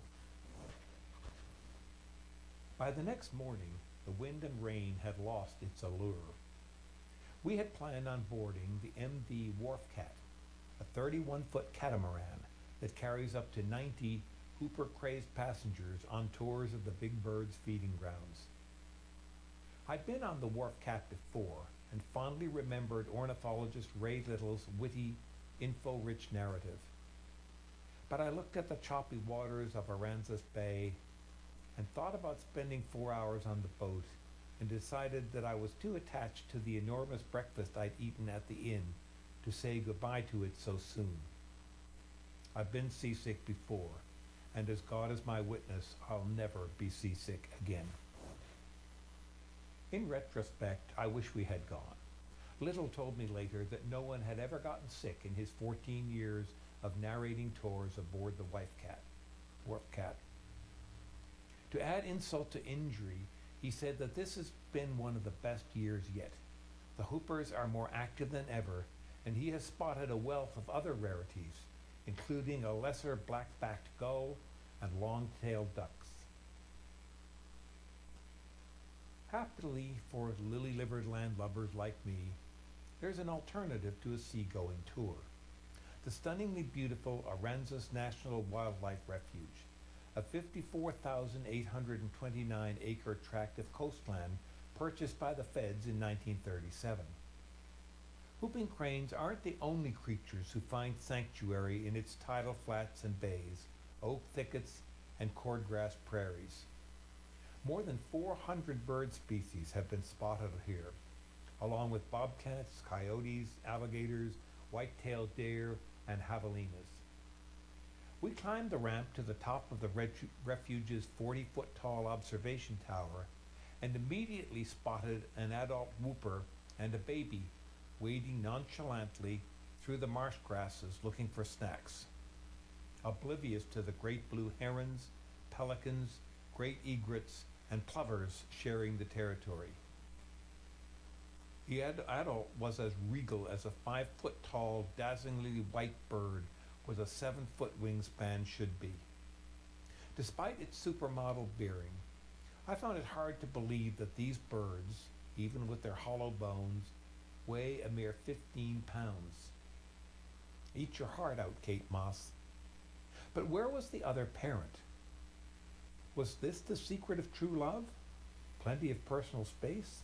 By the next morning, the wind and rain had lost its allure. We had planned on boarding the M V Wharf Cat, a thirty-one foot catamaran that carries up to ninety Hooper-crazed passengers on tours of the Big Bird's feeding grounds. I'd been on the Wharf Cat before and fondly remembered ornithologist Ray Little's witty, info-rich narrative. But I looked at the choppy waters of Aransas Bay and thought about spending four hours on the boat and decided that I was too attached to the enormous breakfast I'd eaten at the inn to say goodbye to it so soon. I've been seasick before, and as God is my witness, I'll never be seasick again. In retrospect, I wish we had gone. Little told me later that no one had ever gotten sick in his fourteen years of narrating tours aboard the Wife Cat, Wharf Cat. To add insult to injury, he said that this has been one of the best years yet. The Hoopers are more active than ever, and he has spotted a wealth of other rarities, including a lesser black-backed gull and long-tailed ducks. Happily for lily-livered landlubbers like me, there's an alternative to a seagoing tour. The stunningly beautiful Aransas National Wildlife Refuge, a fifty-four thousand eight hundred twenty-nine acre tract of coastland purchased by the feds in nineteen thirty-seven. Whooping cranes aren't the only creatures who find sanctuary in its tidal flats and bays, oak thickets, and cordgrass prairies. More than four hundred bird species have been spotted here, along with bobcats, coyotes, alligators, white-tailed deer, and javelinas. We climbed the ramp to the top of the refu- refuge's forty-foot-tall observation tower and immediately spotted an adult whooper and a baby wading nonchalantly through the marsh grasses looking for snacks, oblivious to the great blue herons, pelicans, great egrets, and plovers sharing the territory. The ad- adult was as regal as a five-foot-tall, dazzlingly white bird with a seven-foot wingspan should be. Despite its supermodel bearing, I found it hard to believe that these birds, even with their hollow bones, weigh a mere fifteen pounds. Eat your heart out, Kate Moss. But where was the other parent? Was this the secret of true love? Plenty of personal space?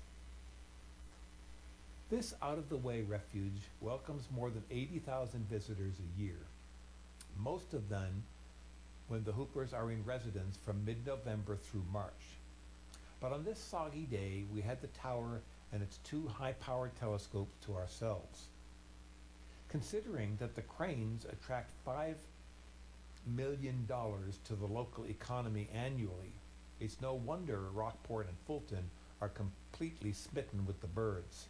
This out-of-the-way refuge welcomes more than eighty thousand visitors a year, most of them when the Hoopers are in residence from mid-November through March. But on this soggy day, we had the tower and its two high-powered telescopes to ourselves. Considering that the cranes attract five million dollars to the local economy annually, it's no wonder Rockport and Fulton are completely smitten with the birds.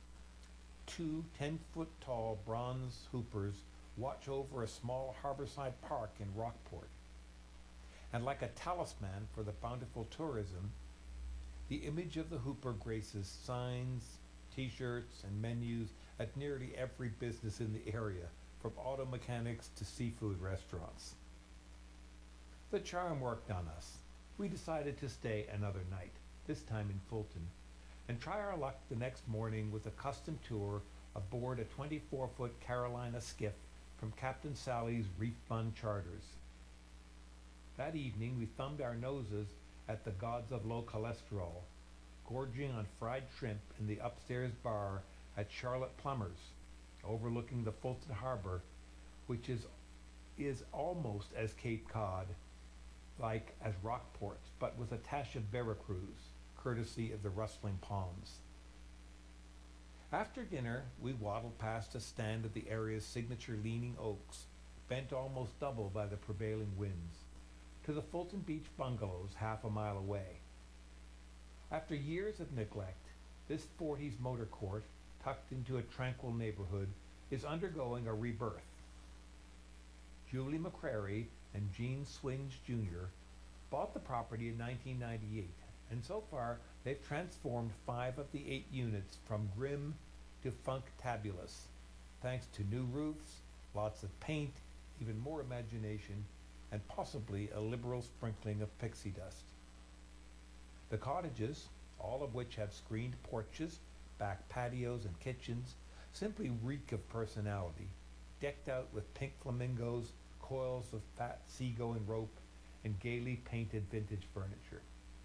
Two ten-foot-tall bronze hoopers watch over a small harborside park in Rockport. And like a talisman for the bountiful tourism, the image of the hooper graces signs, t-shirts, and menus at nearly every business in the area, from auto mechanics to seafood restaurants. The charm worked on us. We decided to stay another night, this time in Fulton, and try our luck the next morning with a custom tour aboard a twenty-four-foot Carolina skiff from Captain Sally's Reef Fund Charters. That evening, we thumbed our noses at the gods of low cholesterol, gorging on fried shrimp in the upstairs bar at Charlotte Plummer's, overlooking the Fulton Harbor, which is is almost as Cape Cod like as Rockport's, but with a tash of Veracruz, courtesy of the rustling palms. After dinner, we waddled past a stand of the area's signature leaning oaks, bent almost double by the prevailing winds, to the Fulton Beach bungalows half a mile away. After years of neglect, this forties motor court, tucked into a tranquil neighborhood, is undergoing a rebirth. Julie McCrary and Gene Swings Junior bought the property in nineteen ninety-eight, and so far they've transformed five of the eight units from grim to funktabulous, thanks to new roofs, lots of paint, even more imagination, and possibly a liberal sprinkling of pixie dust. The cottages, all of which have screened porches, back patios, and kitchens, simply reek of personality, decked out with pink flamingos, coils of fat seagoing rope, and gaily painted vintage furniture.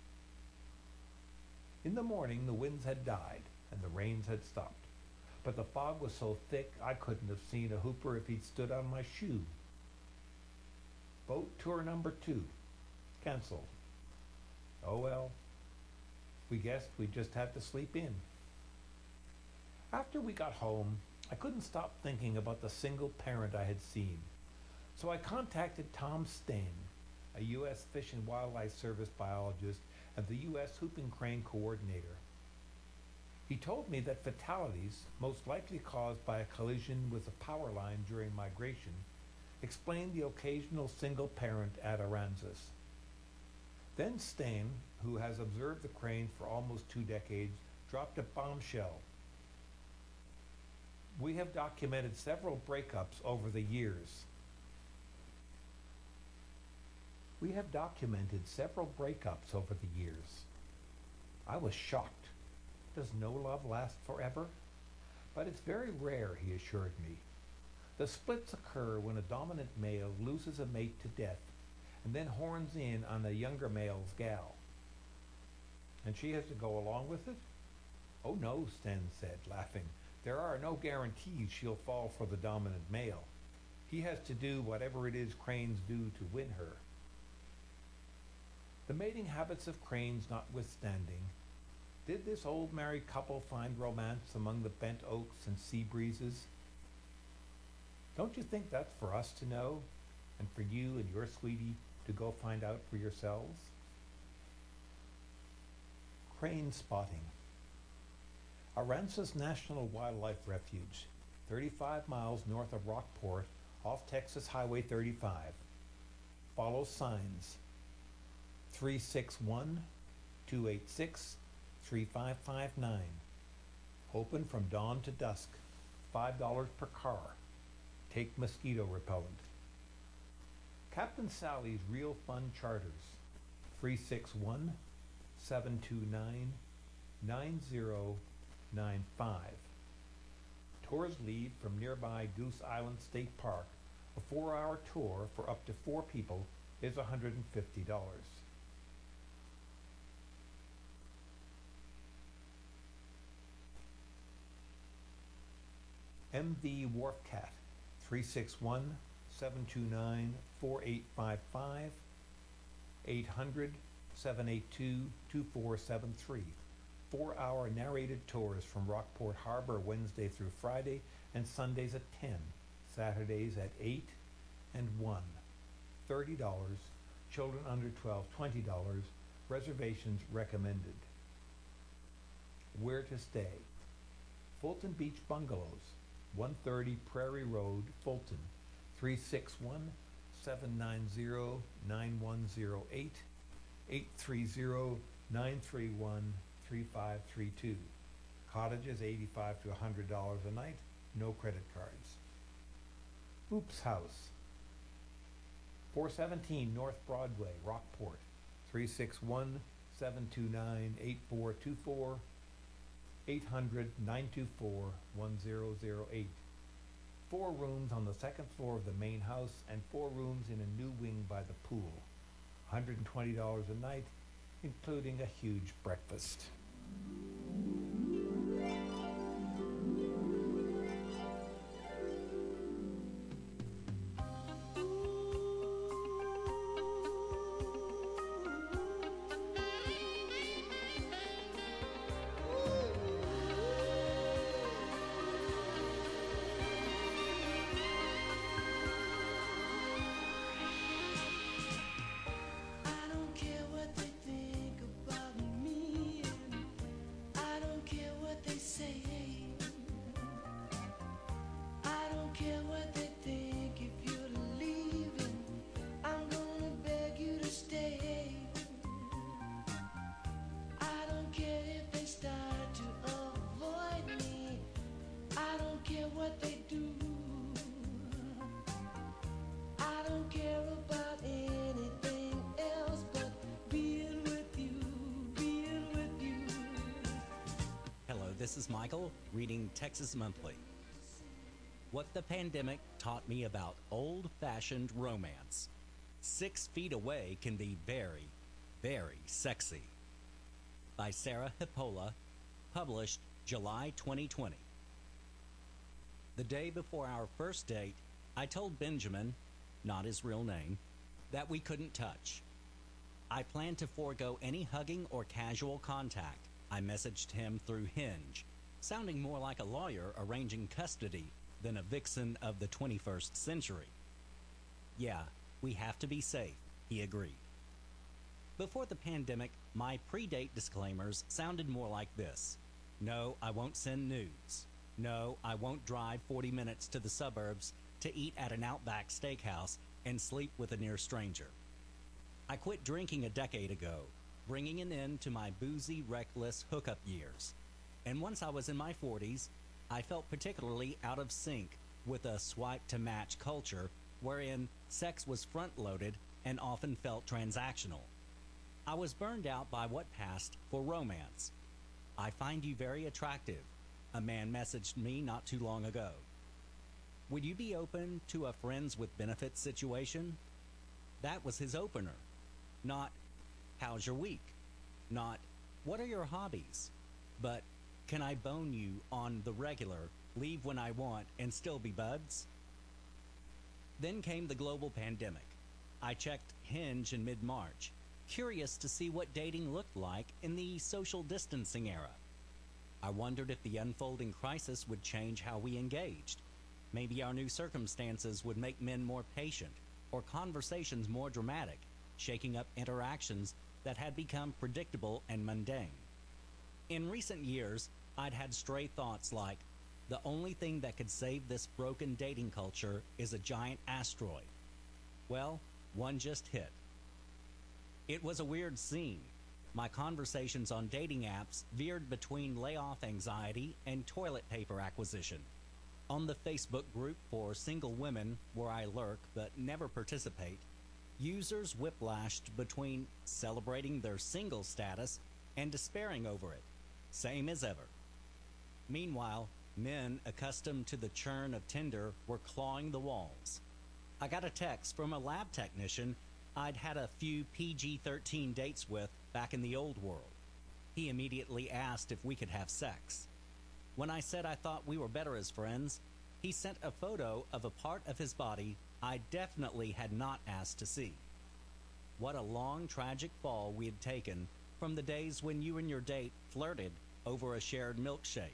In the morning, the winds had died and the rains had stopped, but the fog was so thick I couldn't have seen a hooper if he'd stood on my shoe. Boat tour number two, canceled. Oh well, we guessed we just had to sleep in. After we got home, I couldn't stop thinking about the single parent I had seen, so I contacted Tom Stain, a U S Fish and Wildlife Service biologist and the U S Whooping Crane coordinator. He told me that fatalities, most likely caused by a collision with a power line during migration, explained the occasional single parent at Aransas. Then Stain, who has observed the crane for almost two decades, dropped a bombshell. We have documented several breakups over the years. We have documented several breakups over the years. I was shocked. Does no love last forever? But it's very rare, he assured me. The splits occur when a dominant male loses a mate to death and then horns in on a younger male's gal. And she has to go along with it? Oh no, Sten said, laughing. There are no guarantees she'll fall for the dominant male. He has to do whatever it is cranes do to win her. The mating habits of cranes notwithstanding, did this old married couple find romance among the bent oaks and sea breezes? Don't you think that's for us to know, and for you and your sweetie to go find out for yourselves? Crane spotting. Aransas National Wildlife Refuge, thirty-five miles north of Rockport, off Texas Highway thirty-five. Follow signs. three six one, two eight six, three five five nine. Open from dawn to dusk. five dollars per car. Take mosquito repellent. Captain Sally's Real Fun Charters. three six one, seven two nine, nine zero nine five. Tours lead from nearby Goose Island State Park. A four-hour tour for up to four people is one hundred fifty dollars. M V Wharfcat, three six one, seven two nine, four eight five five, eight hundred, seven eight two, two four seven three. Four-hour narrated tours from Rockport Harbor Wednesday through Friday and Sundays at ten, Saturdays at eight and one. thirty dollars, children under twelve, twenty dollars, reservations recommended. Where to stay? Fulton Beach Bungalows, one thirty Prairie Road, Fulton, three six one, seven nine zero, nine one zero eight, eight three zero, nine three one, three five three two. Cottages eighty-five to one hundred dollars a night, no credit cards. Oops House, four seventeen North Broadway, Rockport, three six one, seven two nine, eight four two four, eight hundred, nine two four, one zero zero eight. Four rooms on the second floor of the main house and four rooms in a new wing by the pool. one hundred twenty dollars a night, including a huge breakfast. This is Michael, reading Texas Monthly. What the pandemic taught me about old-fashioned romance. Six Feet Away Can Be Very, Very Sexy. By Sarah Hippola, published July twenty twenty. The day before our first date, I told Benjamin, not his real name, that we couldn't touch. I planned to forego any hugging or casual contact. I messaged him through Hinge, sounding more like a lawyer arranging custody than a vixen of the twenty-first century. Yeah, we have to be safe, he agreed. Before the pandemic, my pre-date disclaimers sounded more like this. No, I won't send nudes. No, I won't drive forty minutes to the suburbs to eat at an Outback steakhouse and sleep with a near stranger. I quit drinking a decade ago, bringing an end to my boozy, reckless hookup years. And once I was in my forties, I felt particularly out of sync with a swipe-to-match culture wherein sex was front-loaded and often felt transactional. I was burned out by what passed for romance. I find you very attractive, a man messaged me not too long ago. Would you be open to a friends with benefits situation? That was his opener. Not, how's your week? Not, what are your hobbies? But, can I bone you on the regular, leave when I want, and still be buds? Then came the global pandemic. I checked Hinge in mid-March, curious to see what dating looked like in the social distancing era. I wondered if the unfolding crisis would change how we engaged. Maybe our new circumstances would make men more patient, or conversations more dramatic, shaking up interactions that had become predictable and mundane. In recent years, I'd had stray thoughts like, the only thing that could save this broken dating culture is a giant asteroid. Well, one just hit. It was a weird scene. My conversations on dating apps veered between layoff anxiety and toilet paper acquisition. On the Facebook group for single women, where I lurk but never participate, users whiplashed between celebrating their single status and despairing over it, same as ever. Meanwhile, men accustomed to the churn of Tinder were clawing the walls. I got a text from a lab technician I'd had a few P G thirteen dates with back in the old world. He immediately asked if we could have sex. When I said I thought we were better as friends, he sent a photo of a part of his body I definitely had not asked to see. What a long, tragic fall we had taken from the days when you and your date flirted over a shared milkshake.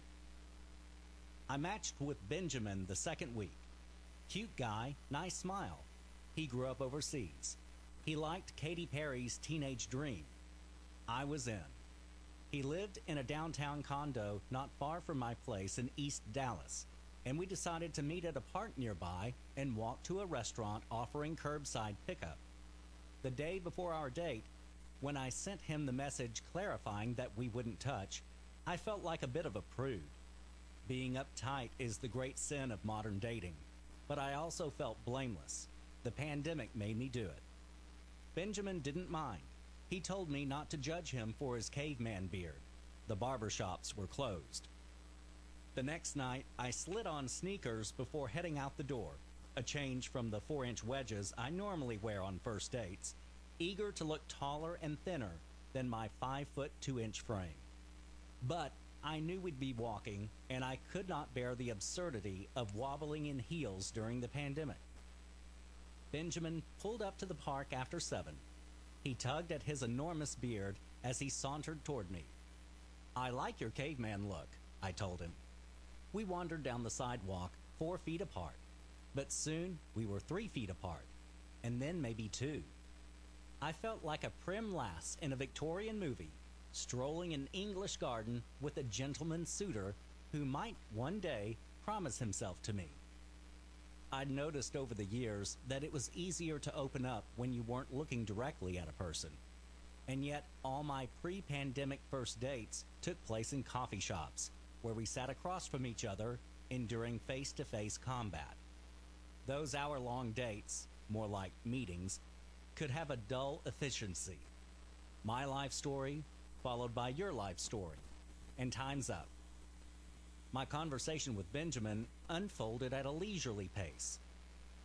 I matched with Benjamin the second week. Cute guy, nice smile. He grew up overseas. He liked Katy Perry's Teenage Dream. I was in. He lived in a downtown condo not far from my place in East Dallas, and we decided to meet at a park nearby and walk to a restaurant offering curbside pickup. The day before our date, when I sent him the message clarifying that we wouldn't touch, I felt like a bit of a prude. Being uptight is the great sin of modern dating, but I also felt blameless. The pandemic made me do it. Benjamin didn't mind. He told me not to judge him for his caveman beard. The barbershops were closed. The next night, I slid on sneakers before heading out the door, a change from the four-inch wedges I normally wear on first dates, eager to look taller and thinner than my five-foot, two-inch frame. But I knew we'd be walking, and I could not bear the absurdity of wobbling in heels during the pandemic. Benjamin pulled up to the park after seven. He tugged at his enormous beard as he sauntered toward me. I like your caveman look, I told him. We wandered down the sidewalk four feet apart, but soon we were three feet apart, and then maybe two. I felt like a prim lass in a Victorian movie, strolling an English garden with a gentleman suitor who might one day promise himself to me. I'd noticed over the years that it was easier to open up when you weren't looking directly at a person. And yet, all my pre-pandemic first dates took place in coffee shops, where we sat across from each other, enduring face-to-face combat. Those hour-long dates, more like meetings, could have a dull efficiency. My life story, followed by your life story, and time's up. My conversation with Benjamin unfolded at a leisurely pace.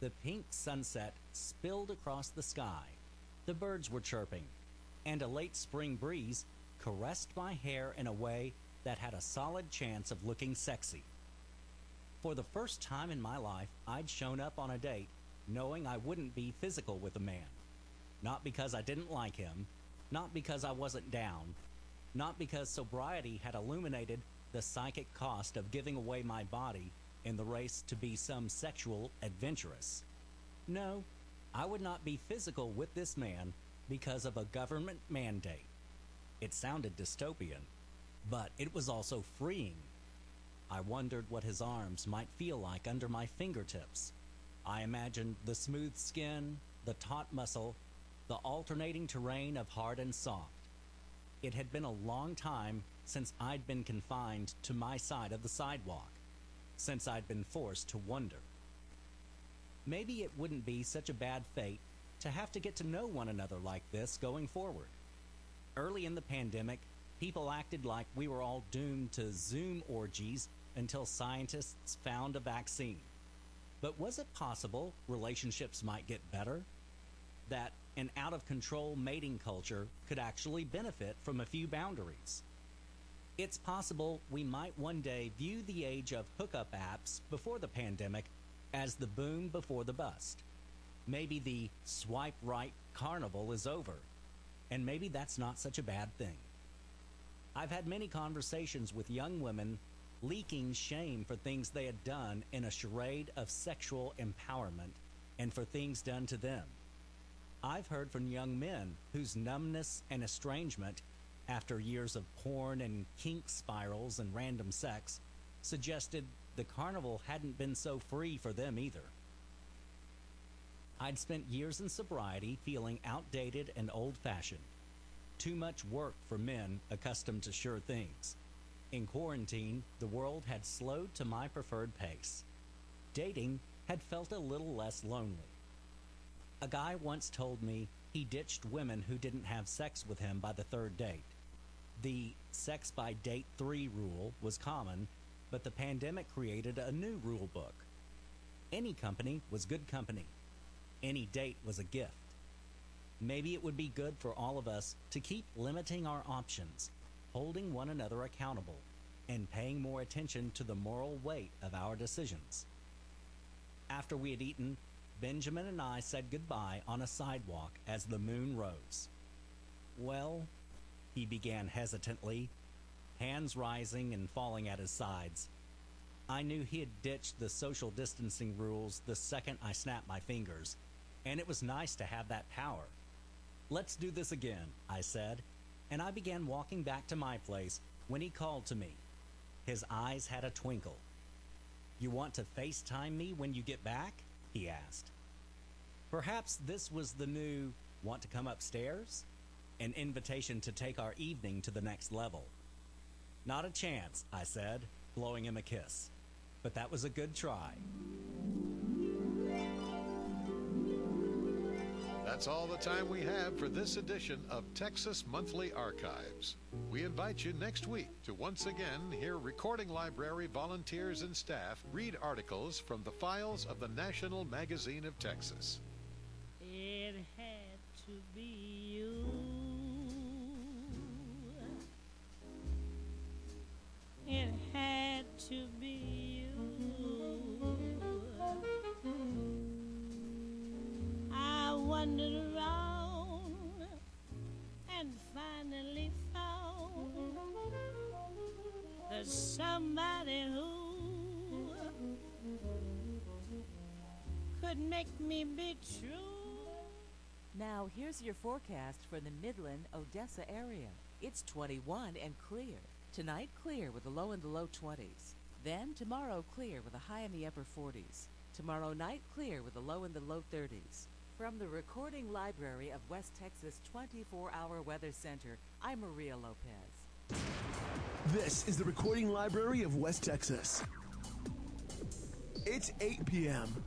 The pink sunset spilled across the sky. The birds were chirping, and a late spring breeze caressed my hair in a way that had a solid chance of looking sexy. For the first time in my life, I'd shown up on a date knowing I wouldn't be physical with a man. Not because I didn't like him, not because I wasn't down, not because sobriety had illuminated the psychic cost of giving away my body in the race to be some sexual adventuress. No, I would not be physical with this man because of a government mandate. It sounded dystopian, but it was also freeing. I wondered what his arms might feel like under my fingertips. I imagined the smooth skin, the taut muscle, the alternating terrain of hard and soft. It had been a long time since I'd been confined to my side of the sidewalk, since I'd been forced to wonder. Maybe it wouldn't be such a bad fate to have to get to know one another like this going forward. Early in the pandemic, people acted like we were all doomed to Zoom orgies until scientists found a vaccine. But was it possible relationships might get better? That an out-of-control mating culture could actually benefit from a few boundaries? It's possible we might one day view the age of hookup apps before the pandemic as the boom before the bust. Maybe the swipe right carnival is over, and maybe that's not such a bad thing. I've had many conversations with young women leaking shame for things they had done in a charade of sexual empowerment and for things done to them. I've heard from young men whose numbness and estrangement after years of porn and kink spirals and random sex suggested the carnival hadn't been so free for them either. I'd spent years in sobriety feeling outdated and old-fashioned. Too much work for men accustomed to sure things. In quarantine, the world had slowed to my preferred pace. Dating had felt a little less lonely. A guy once told me he ditched women who didn't have sex with him by the third date. The sex by date three rule was common, but the pandemic created a new rule book. Any company was good company. Any date was a gift. Maybe it would be good for all of us to keep limiting our options, holding one another accountable, and paying more attention to the moral weight of our decisions. After we had eaten, Benjamin and I said goodbye on a sidewalk as the moon rose. "Well," he began hesitantly, hands rising and falling at his sides. I knew he had ditched the social distancing rules the second I snapped my fingers, and it was nice to have that power. "Let's do this again," I said, and I began walking back to my place when he called to me. His eyes had a twinkle. "You want to FaceTime me when you get back?" he asked. Perhaps this was the new "want to come upstairs?" An invitation to take our evening to the next level. "Not a chance," I said, blowing him a kiss. But that was a good try. That's all the time we have for this edition of Texas Monthly Archives. We invite you next week to once again hear Recording Library volunteers and staff read articles from the files of the National Magazine of Texas. It had to be you. It had to be you. I wandered around and finally found there's somebody who could make me be true. Now, here's your forecast for the Midland, Odessa area. It's twenty-one and clear. Tonight, clear with a low in the low twenties. Then, tomorrow, clear with a high in the upper forties. Tomorrow night, clear with a low in the low thirties. From the Recording Library of West Texas twenty-four hour Weather Center, I'm Maria Lopez. This is the Recording Library of West Texas. It's eight p.m.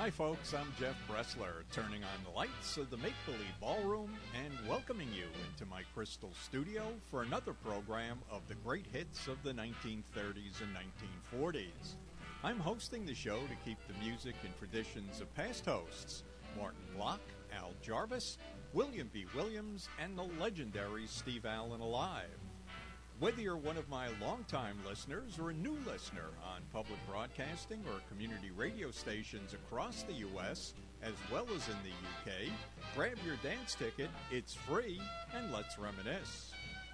Hi folks, I'm Jeff Bressler, turning on the lights of the Make-Believe Ballroom and welcoming you into my crystal studio for another program of the great hits of the nineteen thirties and nineteen forties. I'm hosting the show to keep the music and traditions of past hosts, Martin Block, Al Jarvis, William B. Williams, and the legendary Steve Allen alive. Whether you're one of my longtime listeners or a new listener on public broadcasting or community radio stations across the U S as well as in the U K, grab your dance ticket, it's free, and let's reminisce.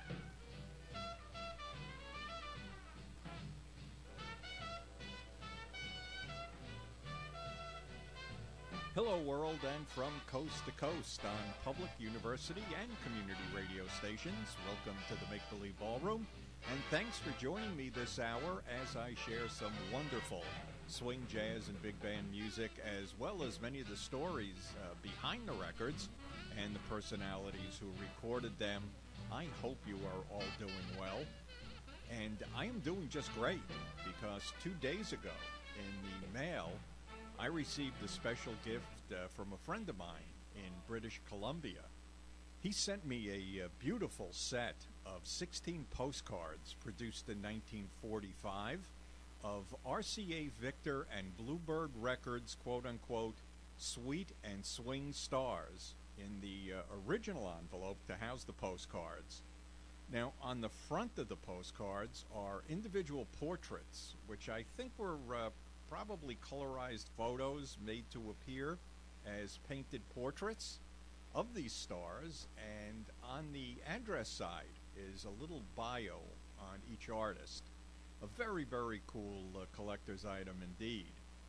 Hello world, and from coast to coast on public, university, and community radio stations, welcome to the Make-Believe Ballroom, and thanks for joining me this hour as I share some wonderful swing, jazz, and big band music, as well as many of the stories uh, behind the records and the personalities who recorded them. I hope you are all doing well, and I am doing just great, because two days ago in the mail, I received a special gift uh, from a friend of mine in British Columbia. He sent me a, a beautiful set of sixteen postcards produced in nineteen forty-five of R C A Victor and Bluebird Records, quote-unquote, Sweet and Swing Stars in the uh, original envelope to house the postcards. Now, on the front of the postcards are individual portraits, which I think were uh, probably colorized photos made to appear as painted portraits of these stars, and on the address side is a little bio on each artist. A very, very cool uh, collector's item indeed.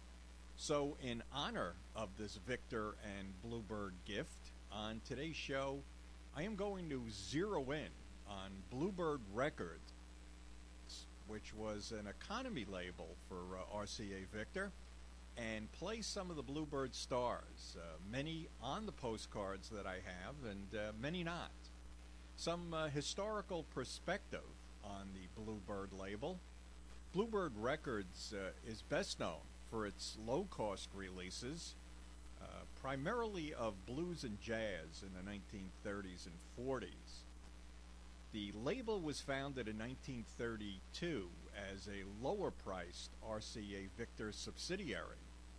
So in honor of this Victor and Bluebird gift, on today's show, I am going to zero in on Bluebird Records, which was an economy label for uh, R C A Victor, and play some of the Bluebird stars, uh, many on the postcards that I have and uh, many not. Some uh, historical perspective on the Bluebird label. Bluebird Records uh, is best known for its low-cost releases, uh, primarily of blues and jazz in the nineteen thirties and forties. The label was founded in nineteen thirty-two as a lower-priced R C A Victor subsidiary.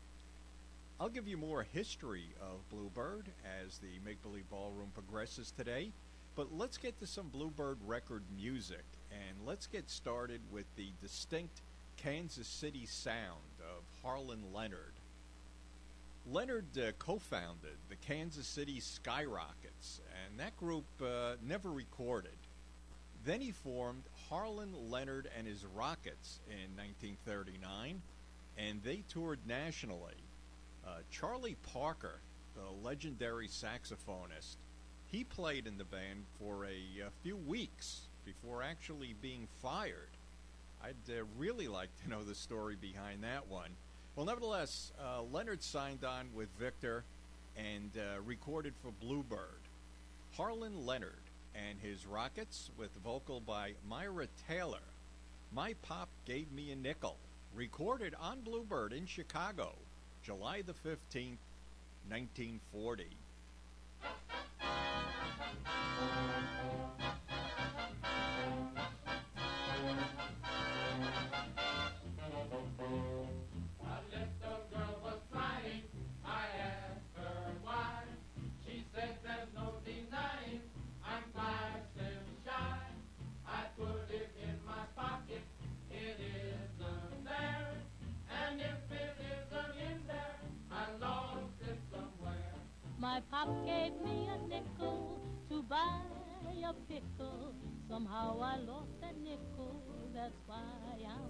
I'll give you more history of Bluebird as the Make-Believe Ballroom progresses today, but let's get to some Bluebird record music, and let's get started with the distinct Kansas City sound of Harlan Leonard. Leonard uh, co-founded the Kansas City Skyrockets, and that group uh, never recorded. Then he formed Harlan Leonard and his Rockets in nineteen thirty-nine, and they toured nationally. Uh, Charlie Parker, the legendary saxophonist, he played in the band for a, a few weeks before actually being fired. I'd uh, really like to know the story behind that one. Well, nevertheless, uh, Leonard signed on with Victor and uh, recorded for Bluebird. Harlan Leonard and his Rockets, with vocal by Myra Taylor. My Pop Gave Me a Nickel, recorded on Bluebird in Chicago, July the fifteenth, nineteen forty. My pop gave me a nickel to buy a pickle. Somehow I lost that nickel, that's why I'm